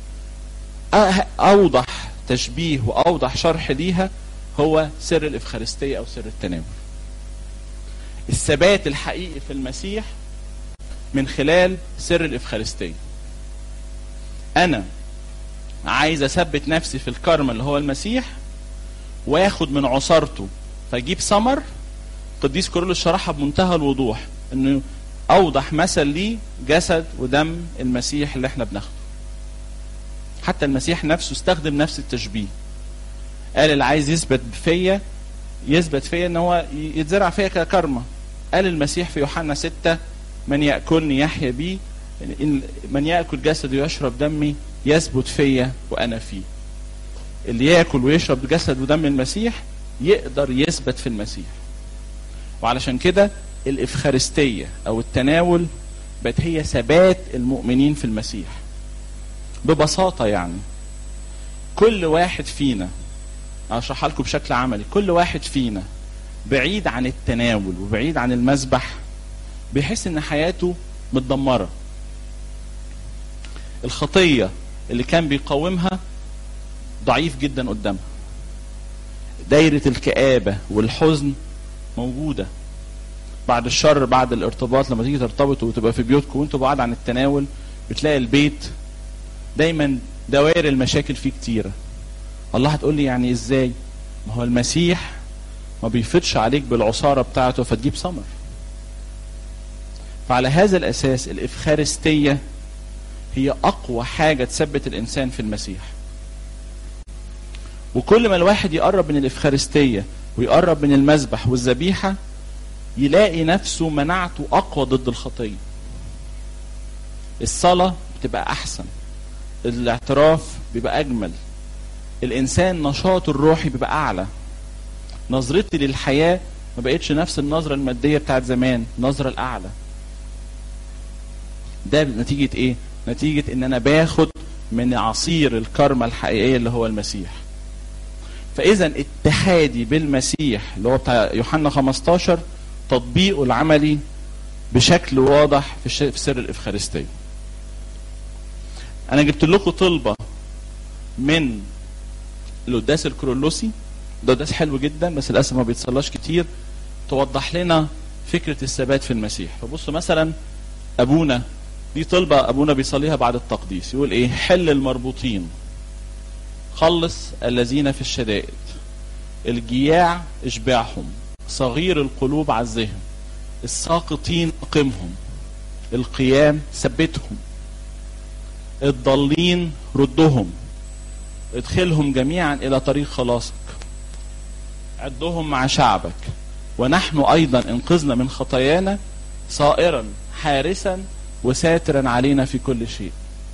اوضح تشبيه واوضح شرح ليها هو سر الافخارستية او سر التناول. الثبات الحقيقي في المسيح من خلال سر الافخارستية. انا عايز اثبت نفسي في الكرم اللي هو المسيح واخد من عصارته فاجيب ثمر. قديس كورولوس شرحها بمنتهى الوضوح، انه اوضح مثل ليه جسد ودم المسيح اللي احنا بناخده. حتى المسيح نفسه استخدم نفس التشبيه، قال اللي عايز يثبت فيا يثبت فيا ان هو يتزرع فيا ككرمة. قال المسيح في يوحنا ستة من يأكلني يحيا بي، من يأكل جسدي ويشرب دمي يثبت فيا وأنا فيه. اللي يأكل ويشرب جسد ودم المسيح يقدر يثبت في المسيح. وعلشان كده الإفخارستية أو التناول بقت هي ثبات المؤمنين في المسيح. ببساطة يعني كل واحد فينا، أشرحها لكم بشكل عملي، كل واحد فينا بعيد عن التناول وبعيد عن المذبح بيحس ان حياته متدمرة. الخطية اللي كان بيقاومها ضعيف جدا قدامها. دايرة الكآبة والحزن موجودة. بعد الشر، بعد الارتباط، لما تيجي ترتبطوا وتبقى في بيوتكم وانتوا بعاد عن التناول بتلاقي البيت دايما دوائر المشاكل فيه كتيرة. الله هتقول لي يعني ازاي؟ ما هو المسيح ما بيفضش عليك بالعصارة بتاعته فتجيب ثمر. فعلى هذا الأساس الإفخارستية هي أقوى حاجة تثبت الإنسان في المسيح. وكل ما الواحد يقرب من الإفخارستية ويقرب من المذبح والذبيحة يلاقي نفسه مناعته أقوى ضد الخطية. الصلاة بتبقى أحسن، الاعتراف بيبقى أجمل، الإنسان نشاطه الروحي بيبقى أعلى، نظرتي للحياة ما بقتش نفس النظرة المادية بتاعت زمان، نظرة الأعلى. ده نتيجة إيه؟ نتيجة إن أنا باخد من عصير الكرمة الحقيقية اللي هو المسيح. فإذا اتحادي بالمسيح اللي هو بتاع يوحنا خمستاشر تطبيقه العملي بشكل واضح في سر الإفخارستية. أنا جبت لكم طلبة من القداس الكرولوسي، ده قداس حلو جدا بس للأسف ما بيتصلاش كتير، توضح لنا فكرة الثبات في المسيح. فبصوا مثلا أبونا، دي طلبة أبونا بيصليها بعد التقديس، يقول إيه؟ حل المربوطين، خلص الذين في الشدائد، الجياع اشبعهم، صغير القلوب عزهم، الساقطين اقمهم، القيام ثبتهم، الضالين ردهم، ادخلهم جميعا الى طريق خلاصك، عدهم مع شعبك، ونحن ايضا انقذنا من خطايانا، صائرا حارسا وساترا علينا في كل شيء.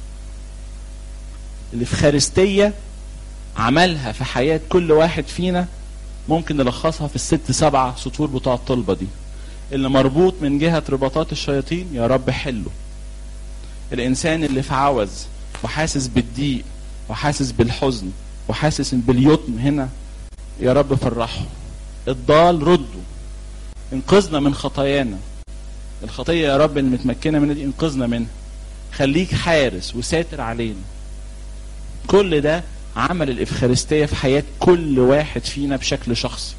الإفخارستية عملها في حياة كل واحد فينا ممكن نلخصها في الست سبع سطور بتوع الطلبة دي. اللي مربوط من جهة رباطات الشياطين يا رب حله. الإنسان اللي في عوز وحاسس بالضيق وحاسس بالحزن وحاسس باليتم هنا يا رب فرحه. الضال رده، انقذنا من خطايانا، الخطية يا رب اللي متمكنة منها دي انقذنا منها، خليك حارس وساتر علينا. كل ده عمل الإفخارستية في حياة كل واحد فينا بشكل شخصي.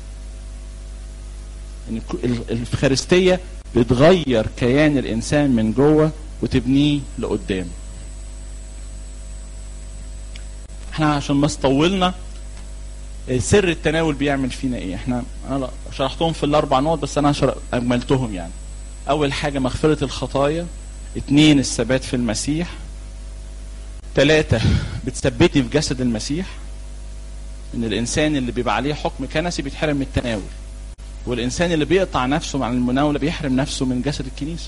الإفخارستية بتغير كيان الإنسان من جوه وتبنيه لقدام. احنا عشان ما استطولنا، سر التناول بيعمل فينا ايه؟ احنا انا شرحتهم في الاربع نقط بس انا اجملتهم يعني. اول حاجة مغفرة الخطايا، اتنين الثبات في المسيح، ثلاثة بتثبتي في جسد المسيح، ان الانسان اللي بيبقى عليه حكم كنسي بيتحرم من التناول، والانسان اللي بيقطع نفسه عن المناولة بيحرم نفسه من جسد الكنيسة.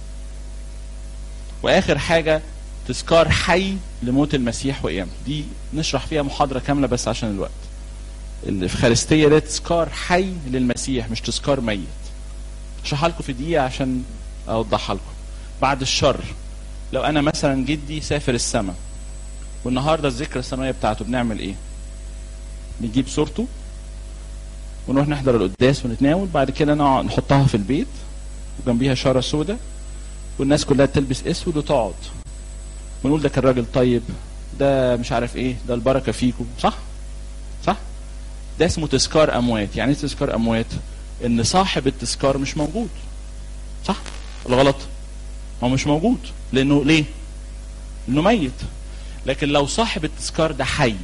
واخر حاجة تذكار حي لموت المسيح وقيامته، دي نشرح فيها محاضرة كاملة بس عشان الوقت. الإفخارستية ده تذكار حي للمسيح مش تذكار ميت. اشرحها لكم في دقيقة عشان اوضحها لكم. بعد الشر، لو انا مثلا جدي سافر السماء والنهارده الذكرى السنوية بتاعته، بنعمل ايه؟ نجيب صورته ونروح نحضر القداس ونتناول، بعد كده نقعد نحطها في البيت وجنبيها شارة سودة والناس كلها تلبس اسود وتقعد ونقول ده كان راجل طيب، ده مش عارف ايه، ده البركة فيكم، صح؟ صح؟ ده اسمه تذكار اموات. يعني ايه تذكار اموات؟ ان صاحب التذكار مش موجود، صح ولا غلط؟ هو مش موجود لانه ليه؟ لانه ميت. لكن لو صاحب التذكار ده حي،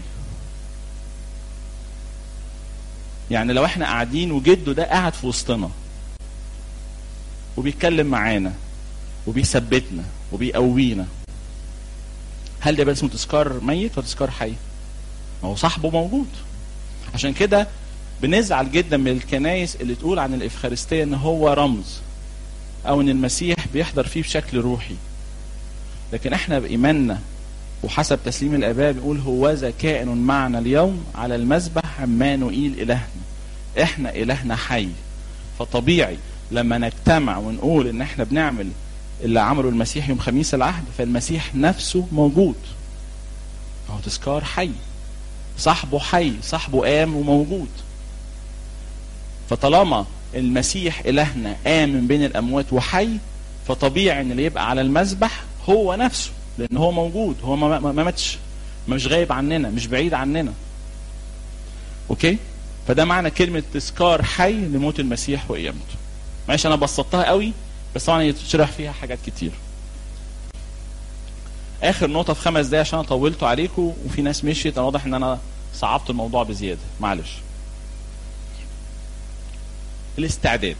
يعني لو احنا قاعدين وجده ده قاعد في وسطنا وبيتكلم معانا وبيثبتنا وبيقوينا، هل ده بقى اسمه تذكار ميت ولا تذكار حي؟ ما هو صاحبه موجود. عشان كده بنزعل جدا من الكنايس اللي تقول عن الإفخارستية ان هو رمز او ان المسيح بيحضر فيه بشكل روحي. لكن احنا بإيماننا وحسب تسليم الآباء بيقول هوذا كائن معنا اليوم على المذبح عمانوئيل إلهنا. احنا إلهنا حي، فطبيعي لما نجتمع ونقول ان احنا بنعمل اللي عمله المسيح يوم خميس العهد، فالمسيح نفسه موجود. هو تذكار حي، صاحبه حي، صاحبه قام وموجود. فطالما المسيح إلهنا قام من بين الأموات وحي، فطبيعي ان اللي يبقى على المذبح هو نفسه، لأن هو موجود، هو ما ماتش، مش غايب عننا، مش بعيد عننا. اوكي؟ فده معنى كلمة تذكار حي لموت المسيح وقيامته. معلش انا بسطتها قوي، بس طبعا يتشرح فيها حاجات كتير. اخر نقطة في خمس دقايق عشان انا طولت عليكم وفي ناس مشيت، انا واضح ان انا صعبت الموضوع بزيادة، معلش. الاستعداد.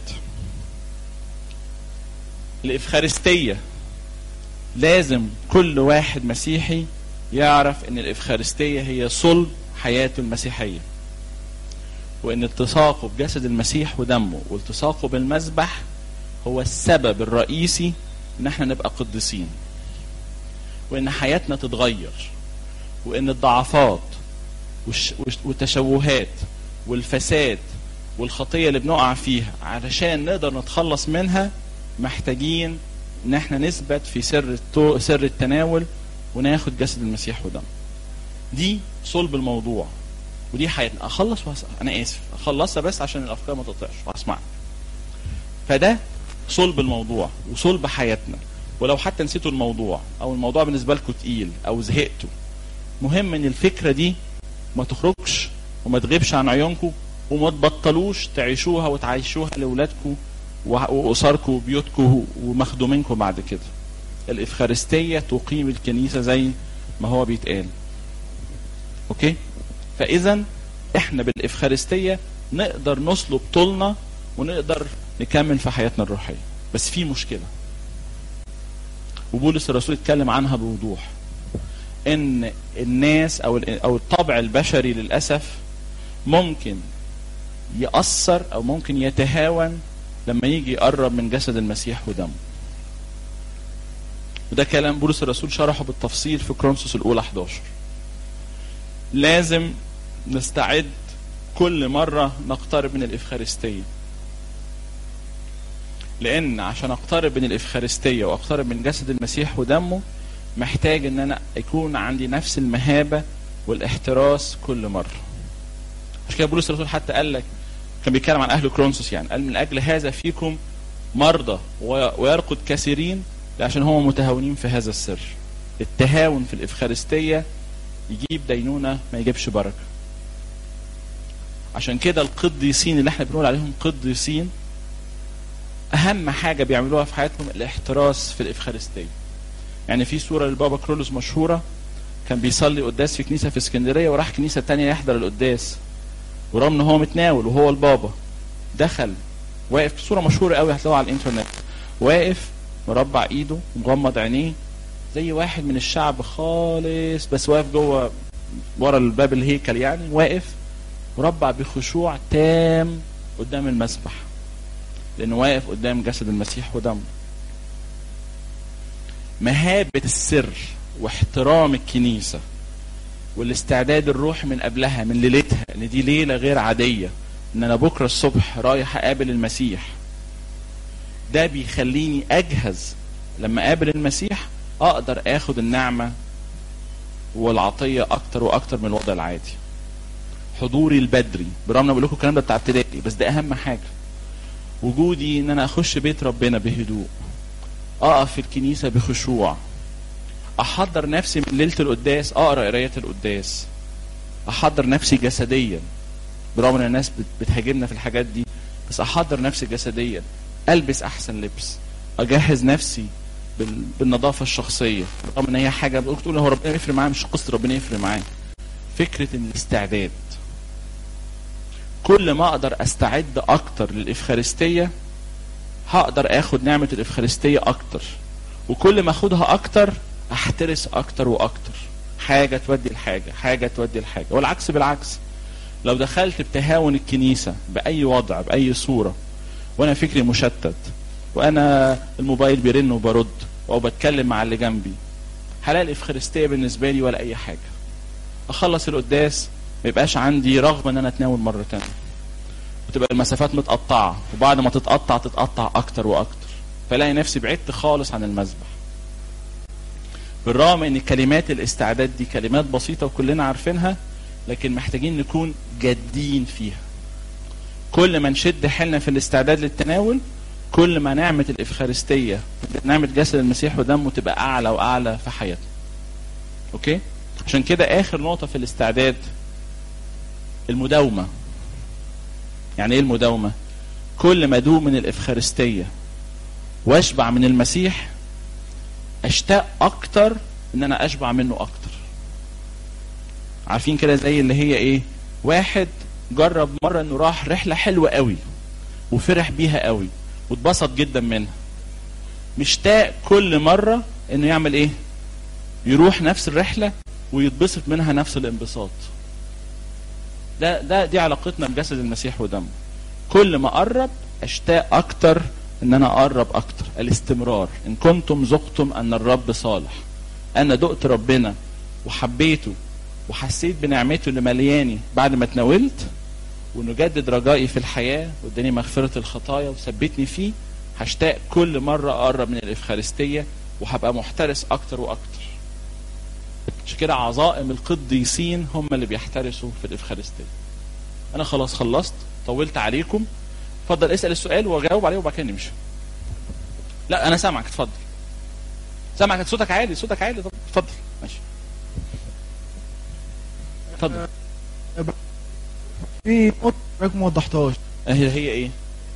الإفخارستية لازم كل واحد مسيحي يعرف ان الإفخارستية هي صلب حياته المسيحية، وان التصاقه بجسد المسيح ودمه والتصاقه بالمذبح هو السبب الرئيسي ان احنا نبقى قديسين، وان حياتنا تتغير، وان الضعفات والتشوهات والفساد والخطية اللي بنقع فيها علشان نقدر نتخلص منها محتاجين ان احنا نثبت في سر سر التناول وناخد جسد المسيح ودمه. دي صلب الموضوع، ودي حياتنا. اخلص وهس... انا اسف اخلصها بس عشان الافكار ما تقطعش واسمعك. فده صلب الموضوع وصلب حياتنا. ولو حتى نسيتوا الموضوع او الموضوع بالنسبه لكم تقيل او زهقتوا، مهم ان الفكره دي ما تخرجش وما تغيبش عن عيونكم، وما تبطلوش تعيشوها وتعيشوها لاولادكم واسركم وبيوتكم ومخدومينكم بعد كده. الإفخارستية تقيم الكنيسة زي ما هو بيتقال. اوكي؟ فاذا احنا بالإفخارستية نقدر نصلب طولنا ونقدر نكمل في حياتنا الروحية. بس في مشكلة، وبولس الرسول اتكلم عنها بوضوح، ان الناس او او الطبع البشري للاسف ممكن يأثر او ممكن يتهاون لما يجي يقرب من جسد المسيح ودمه. وده كلام بولس الرسول شرحه بالتفصيل في كورنثوس الاولى احد عشر. لازم نستعد كل مرة نقترب من الإفخارستية، لان عشان اقترب من الإفخارستية واقترب من جسد المسيح ودمه محتاج ان انا يكون عندي نفس المهابة والاحتراس كل مرة. عشان كده بولس الرسول حتى قال لك، كان بيتكلم عن اهل كورنثوس يعني، قال من اجل هذا فيكم مرضى ويرقد كثيرين عشان هم متهاونين في هذا السر. التهاون في الإفخارستية يجيب دينونة ما يجيبش بركة. عشان كده القديسين اللي احنا بنقول عليهم قديسين اهم حاجة بيعملوها في حياتهم الاحتراس في الإفخارستية. يعني في صورة للبابا كرولوس مشهورة، كان بيصلي قداس في كنيسة في اسكندرية وراح كنيسة تانية يحضر القداس، ورغم ان هو متناول وهو البابا دخل واقف، صورة مشهورة قوي هتلاقوها على الانترنت، واقف مربع ايده ومغمض عينيه زي واحد من الشعب خالص، بس واقف جوه ورا الباب الهيكل يعني، واقف مربع بخشوع تام قدام المسبح، لانه واقف قدام جسد المسيح ودمه. مهابة السر واحترام الكنيسة والاستعداد الروحي من قبلها من ليلتها، ان دي ليلة غير عادية، ان انا بكرة الصبح رايح اقابل المسيح، ده بيخليني اجهز لما اقابل المسيح اقدر اخد النعمة والعطية اكتر واكتر من الوضع العادي. حضوري البدري، برغم ان بقول لكم الكلام ده بتاع ابتدائي، بس ده اهم حاجة. وجودي ان انا اخش بيت ربنا بهدوء، اقف في الكنيسة بخشوع، احضر نفسي من ليلة القداس اقرأ قراية القداس، احضر نفسي جسديا، برغم ان الناس بتهاجمنا في الحاجات دي، بس احضر نفسي جسديا، البس احسن لبس، اجهز نفسي بالنظافة الشخصية، رغم ان هي حاجة بقولك تقول هو ربنا يفرق معاه، مش قصة ربنا يفرق معاه، فكرة الاستعداد. كل ما اقدر استعد اكتر للإفخارستية هقدر اخد نعمة الإفخارستية اكتر، وكل ما اخدها اكتر احترس اكتر واكتر، حاجة تودي الحاجة، حاجة تودي الحاجة، والعكس بالعكس. لو دخلت بتهاون الكنيسة بأي وضع بأي صورة، وأنا فكري مشتت، وأنا الموبايل بيرن وبرد أو بتكلم مع اللي جنبي، هلاقي الإفخارستية بالنسبة لي ولا أي حاجة. أخلص القداس ما يبقاش عندي رغبة إن أنا أتناول مرة تانية، وتبقى المسافات متقطعة، وبعد ما تتقطع تتقطع أكتر وأكتر، فلاقي نفسي بعدت خالص عن المذبح. بالرغم ان كلمات الاستعداد دي كلمات بسيطة وكلنا عارفينها، لكن محتاجين نكون جادين فيها. كل ما نشد حيلنا في الاستعداد للتناول، كل ما نعمة الإفخارستية، نعمة جسد المسيح ودمه، تبقى أعلى وأعلى في حياتنا. أوكي؟ عشان كده آخر نقطة في الاستعداد المداومة. يعني إيه المداومة؟ كل ما أدوم من الإفخارستية وأشبع من المسيح، اشتاق اكتر ان انا اشبع منه اكتر. عارفين كده زي اللي هي ايه؟ واحد جرب مرة انه راح رحلة حلوة قوي وفرح بيها قوي واتبسط جدا منها، مشتاق كل مرة انه يعمل ايه؟ يروح نفس الرحلة ويتبسط منها نفس الانبساط. ده ده دي علاقتنا بجسد المسيح ودمه. كل ما اقرب اشتاق اكتر ان انا اقرب اكتر. الاستمرار. ان كنتم ذقتم ان الرب صالح. انا دقت ربنا وحبيته وحسيت بنعمته اللي ملياني بعد ما اتناولت، وانه جدد رجائي في الحياة واداني مغفرة الخطايا وثبتني فيه، هشتاق كل مرة اقرب من الإفخارستية وهبقى محترس اكتر واكتر. عشان كده عظائم القديسين هم اللي بيحترسوا في الإفخارستية. انا خلاص خلصت، طولت عليكم. اتفضل اسأل السؤال واجاوب عليه وبعد كده نمشي. لا انا سامعك، اتفضل. سامعك، صوتك عالي، صوتك عالي. طب اتفضل ماشي. اتفضل. في نقطة حضرتك ما وضحتهاش. هي هي ايه؟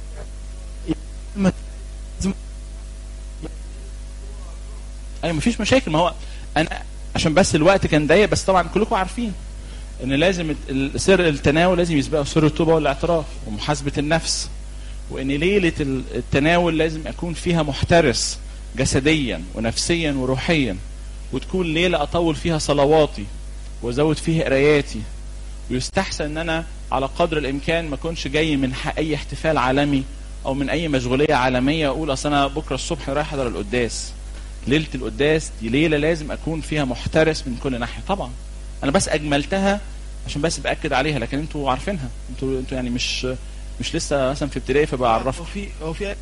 ايوه مفيش مشاكل. ما هو انا عشان بس الوقت كان ضيق، بس طبعا كلكم عارفين ان لازم سر التناول لازم يسبقه سر التوبه والاعتراف ومحاسبه النفس، وان ليله التناول لازم اكون فيها محترس جسديا ونفسيا وروحيا، وتكون ليله اطول فيها صلواتي وازود فيها قراياتي. ويستحسن ان انا على قدر الامكان ما اكونش جاي من اي احتفال عالمي او من اي مشغوليه عالميه اقول اصل انا بكره الصبح رايح احضر القداس. ليله القداس دي ليله لازم اكون فيها محترس من كل ناحيه. طبعا انا بس اجملتها عشان بس باكد عليها، لكن انتوا عارفينها. انتوا انتوا يعني مش مش لسه مثلا في ابتدائي فبعرفك. هو في هو في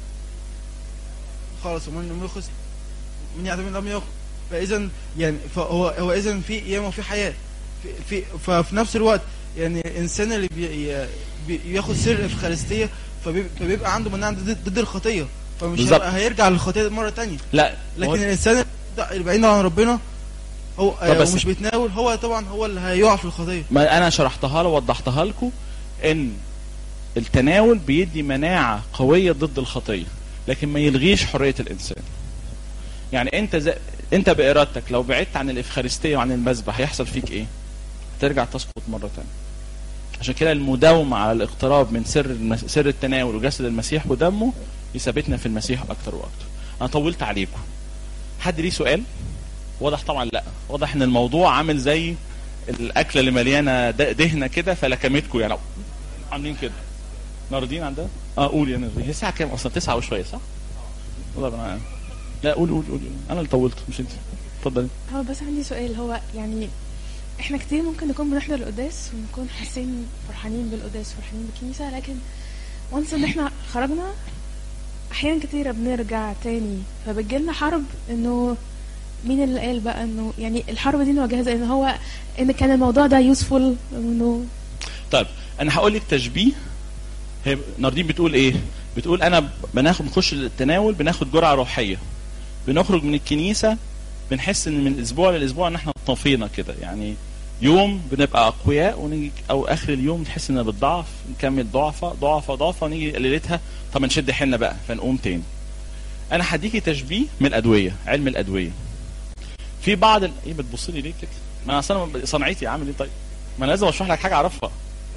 خالص ومن يخص من يعتمد لم يخ فاذا يعني فهو هو اذا في قيامه وفي حياه في, في ففي نفس الوقت يعني الانسان اللي بي بياخد سر الافخارستيه فبيبقى عنده مناعه ضد, ضد الخطيه، فمش هيرجع للخطيه مره تانية. لا لكن الانسان اللي بعيد عن ربنا هو مش بيتناول، هو طبعا هو اللي هيقع في الخطيه. ما انا شرحتها له ووضحتها لكم ان التناول بيدي مناعه قويه ضد الخطيه، لكن ما يلغيش حريه الانسان. يعني انت زي انت بارادتك لو بعدت عن الافخارستيه وعن المذبح هيحصل فيك ايه؟ ترجع تسقط مره ثانيه. عشان كده المداومه على الاقتراب من سر المس... سر التناول وجسد المسيح ودمه يثبتنا في المسيح اكتر واكتر. انا طولت عليكم. حد ليه سؤال؟ واضح طبعا. لا واضح ان الموضوع عامل زي الاكله اللي مليانه دهنه كده فلكمتكم يعني عاملين كده. ناردين عندها؟ اه قول يا ناردين. هي الساعه كام اصلا؟ تسعة وشويه صح؟ والله انا لا قول قول قول انا اللي طولت مش انت. اتفضلي. هو بس عندي سؤال. هو يعني احنا كتير ممكن نكون بنحضر القداس ونكون حاسين فرحانين بالقداس فرحانين بالكنيسه، لكن وانس ان احنا خرجنا احيانا كتيره بنرجع تاني، فبتجيلنا حرب انه مين اللي قال بقى انه يعني الحرب دي نواجهها زي ان هو ان كان الموضوع ده يوسفول انه. طيب انا هقول لك تشبيه. هي ناردين بتقول ايه؟ بتقول انا بناخد بنخش التناول بناخد جرعه روحيه، بنخرج من الكنيسه بنحس ان من اسبوع لاسبوع ان احنا طفينا كده، يعني يوم بنبقى اقوياء ونيجي او اخر اليوم نحس اننا بالضعف، نكمل ضعفه ضعفه ضعفه ونيجي ليلتها طب نشد حيلنا بقى فنقوم تاني. انا هديكي تشبيه من الادويه، علم الادويه. في بعض ال... ايه بتبص لي ليه كده؟ ما انا اصلا صنعتي عامل ايه؟ طيب ما انا لازم اشرح لك حاجه اعرفها.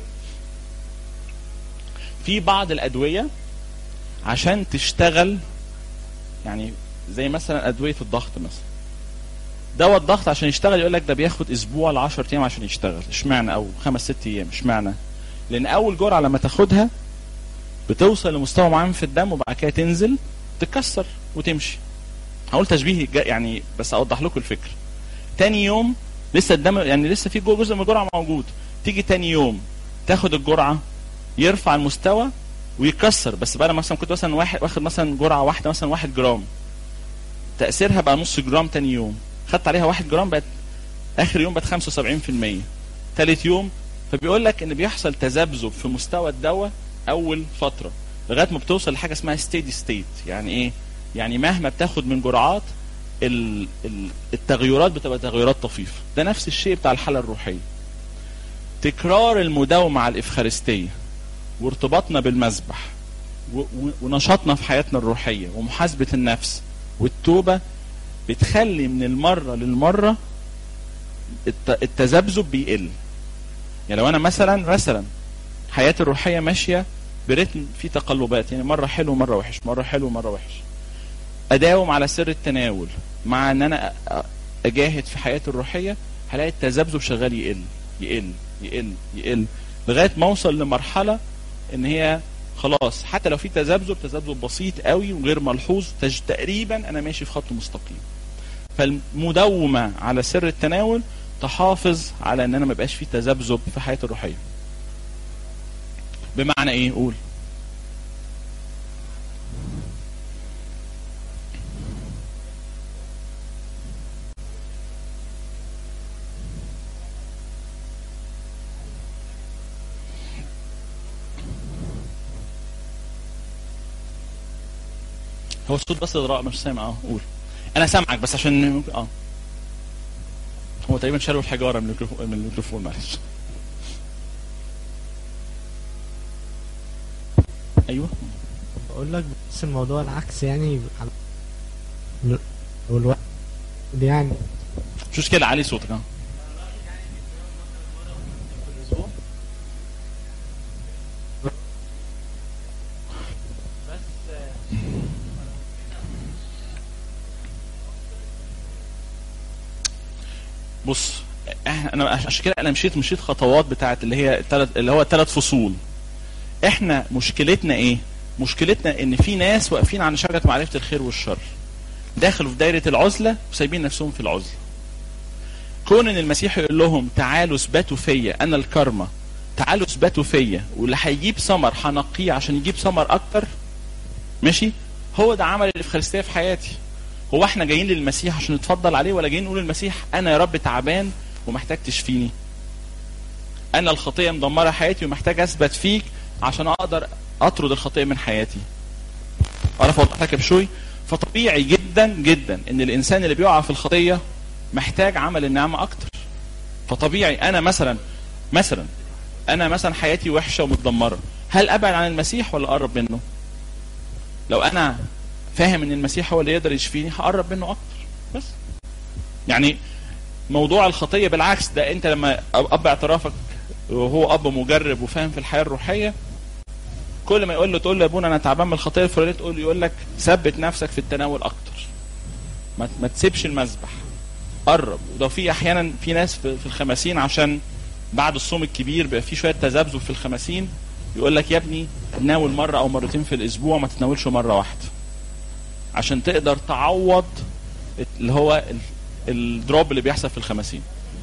في بعض الادويه عشان تشتغل، يعني زي مثلا ادويه الضغط مثلا، دواء الضغط عشان يشتغل يقول لك ده بياخد اسبوع ل عشرة ايام عشان يشتغل. اشمعنى؟ او خمس ست ايام. اشمعنى؟ لان اول جرعه لما تاخدها بتوصل لمستوى معين في الدم وبعد كده تنزل تتكسر وتمشي. هقول تشبيه يعني بس اوضح لكم الفكره. تاني يوم لسه الدم يعني لسه في جزء من الجرعه موجود، تيجي تاني يوم تاخد الجرعه يرفع المستوى ويكسر، بس بقى مثلا كنت مثلا واحد واخد مثلا جرعه واحده مثلا واحد جرام، تاثيرها بقى نص جرام. تاني يوم خدت عليها واحد جرام بقت اخر يوم بقت خمسة وسبعين في المية. ثالث يوم فبيقول لك ان بيحصل تذبذب في مستوى الدواء اول فتره لغايه ما بتوصل لحاجه اسمها ستيدي ستيت. يعني ايه؟ يعني مهما بتاخد من جرعات التغيرات بتبقى تغيرات طفيفه. ده نفس الشيء بتاع الحاله الروحيه. تكرار المداومه على الافخارستيه وارتباطنا بالمذبح ونشاطنا في حياتنا الروحيه ومحاسبه النفس والتوبه بتخلي من المره للمره التذبذب بيقل. يعني لو انا مثلا مثلا حياتي الروحيه ماشيه برتم في تقلبات، يعني مره حلو ومره وحش، مره حلو ومره وحش، اداوم على سر التناول مع ان انا اجاهد في حياتي الروحيه، هلاقي التذبذب شغال يقل يقل يقل يقل لغايه ما اوصل لمرحله ان هي خلاص حتى لو في تذبذب تذبذب بسيط قوي وغير ملحوظ تقريبا انا ماشي في خط مستقيم. فالمداومه على سر التناول تحافظ على ان انا ما يبقاش في تذبذب في حياتي الروحيه. بمعنى ايه؟ قول. هو الصوت بس اضراء مش سامع. اه قول. انا سامعك بس عشان اه هو تقريبا شالوا الحجاره من الميكروفون من الميكروفون معلش. ايوه بقول لك بس الموضوع العكس يعني والوقت يعني مش مشكله علي صوتك. اه بص انا عشان كده انا مشيت مشيت خطوات بتاعت اللي هي الثلاث اللي هو الثلاث فصول. احنا مشكلتنا ايه؟ مشكلتنا ان في ناس واقفين عن شجره معرفه الخير والشر، داخلوا في دايره العزله وسايبين نفسهم في العزله. كون ان المسيح يقول لهم تعالوا اثبتوا فيا انا الكرمه، تعالوا اثبتوا فيا واللي هيجيب ثمر هنقيه عشان يجيب ثمر اكتر، ماشي؟ هو ده عمل الافخارستيه في حياتي. هو احنا جايين للمسيح عشان نتفضل عليه ولا جايين نقول للمسيح انا يا رب تعبان ومحتاج تشفيني؟ انا الخطيه مدمره حياتي ومحتاج اثبت فيك عشان اقدر اطرد الخطيه من حياتي. اعرف اوضح لك بشوي؟ فطبيعي جدا جدا ان الانسان اللي بيقع في الخطيه محتاج عمل النعمه اكتر. فطبيعي انا مثلا مثلا انا مثلا حياتي وحشه ومتدمره، هل ابعد عن المسيح ولا اقرب منه؟ لو انا فاهم ان المسيح هو اللي يقدر يشفيني هقرب منه اكتر. بس يعني موضوع الخطيه بالعكس، ده انت لما اب اعترافك وهو اب مجرب وفاهم في الحياه الروحيه، كل ما يقول له تقول له يا ابونا انا تعبان من الخطيه الفلانيه، تقول له يقول لك ثبت نفسك في التناول اكتر، ما, ما تسيبش المذبح، قرب. وده في احيانا في ناس في, في الخمسين عشان بعد الصوم الكبير بقى في شويه تذبذب في الخمسين، يقول لك يا ابني تناول مره او مرتين في الاسبوع، ما تتناولش مره واحده عشان تقدر تعوض اللي هو الدروب اللي بيحصل في الخمسين.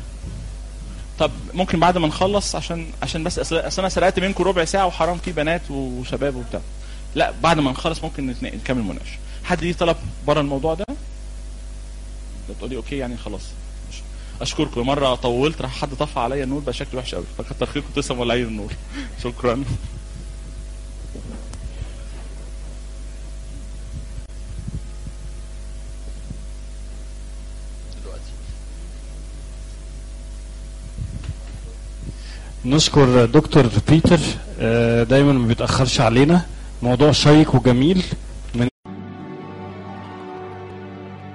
طب ممكن بعد ما نخلص عشان عشان بس اصل انا سرقت منكم ربع ساعه وحرام في بنات وشباب وبتاع، لا بعد ما نخلص ممكن نكمل مناقشه. حد ليه طلب بره الموضوع ده؟ تقولي اوكي يعني خلاص. اشكركم. مره طولت راح حد طفى عليا النور بقى شكله وحش قوي، فكتر خيركم تسموا ولعين النور. شكرا. نشكر دكتور بيتر، دايما ما بيتأخرش علينا، موضوع شيق وجميل.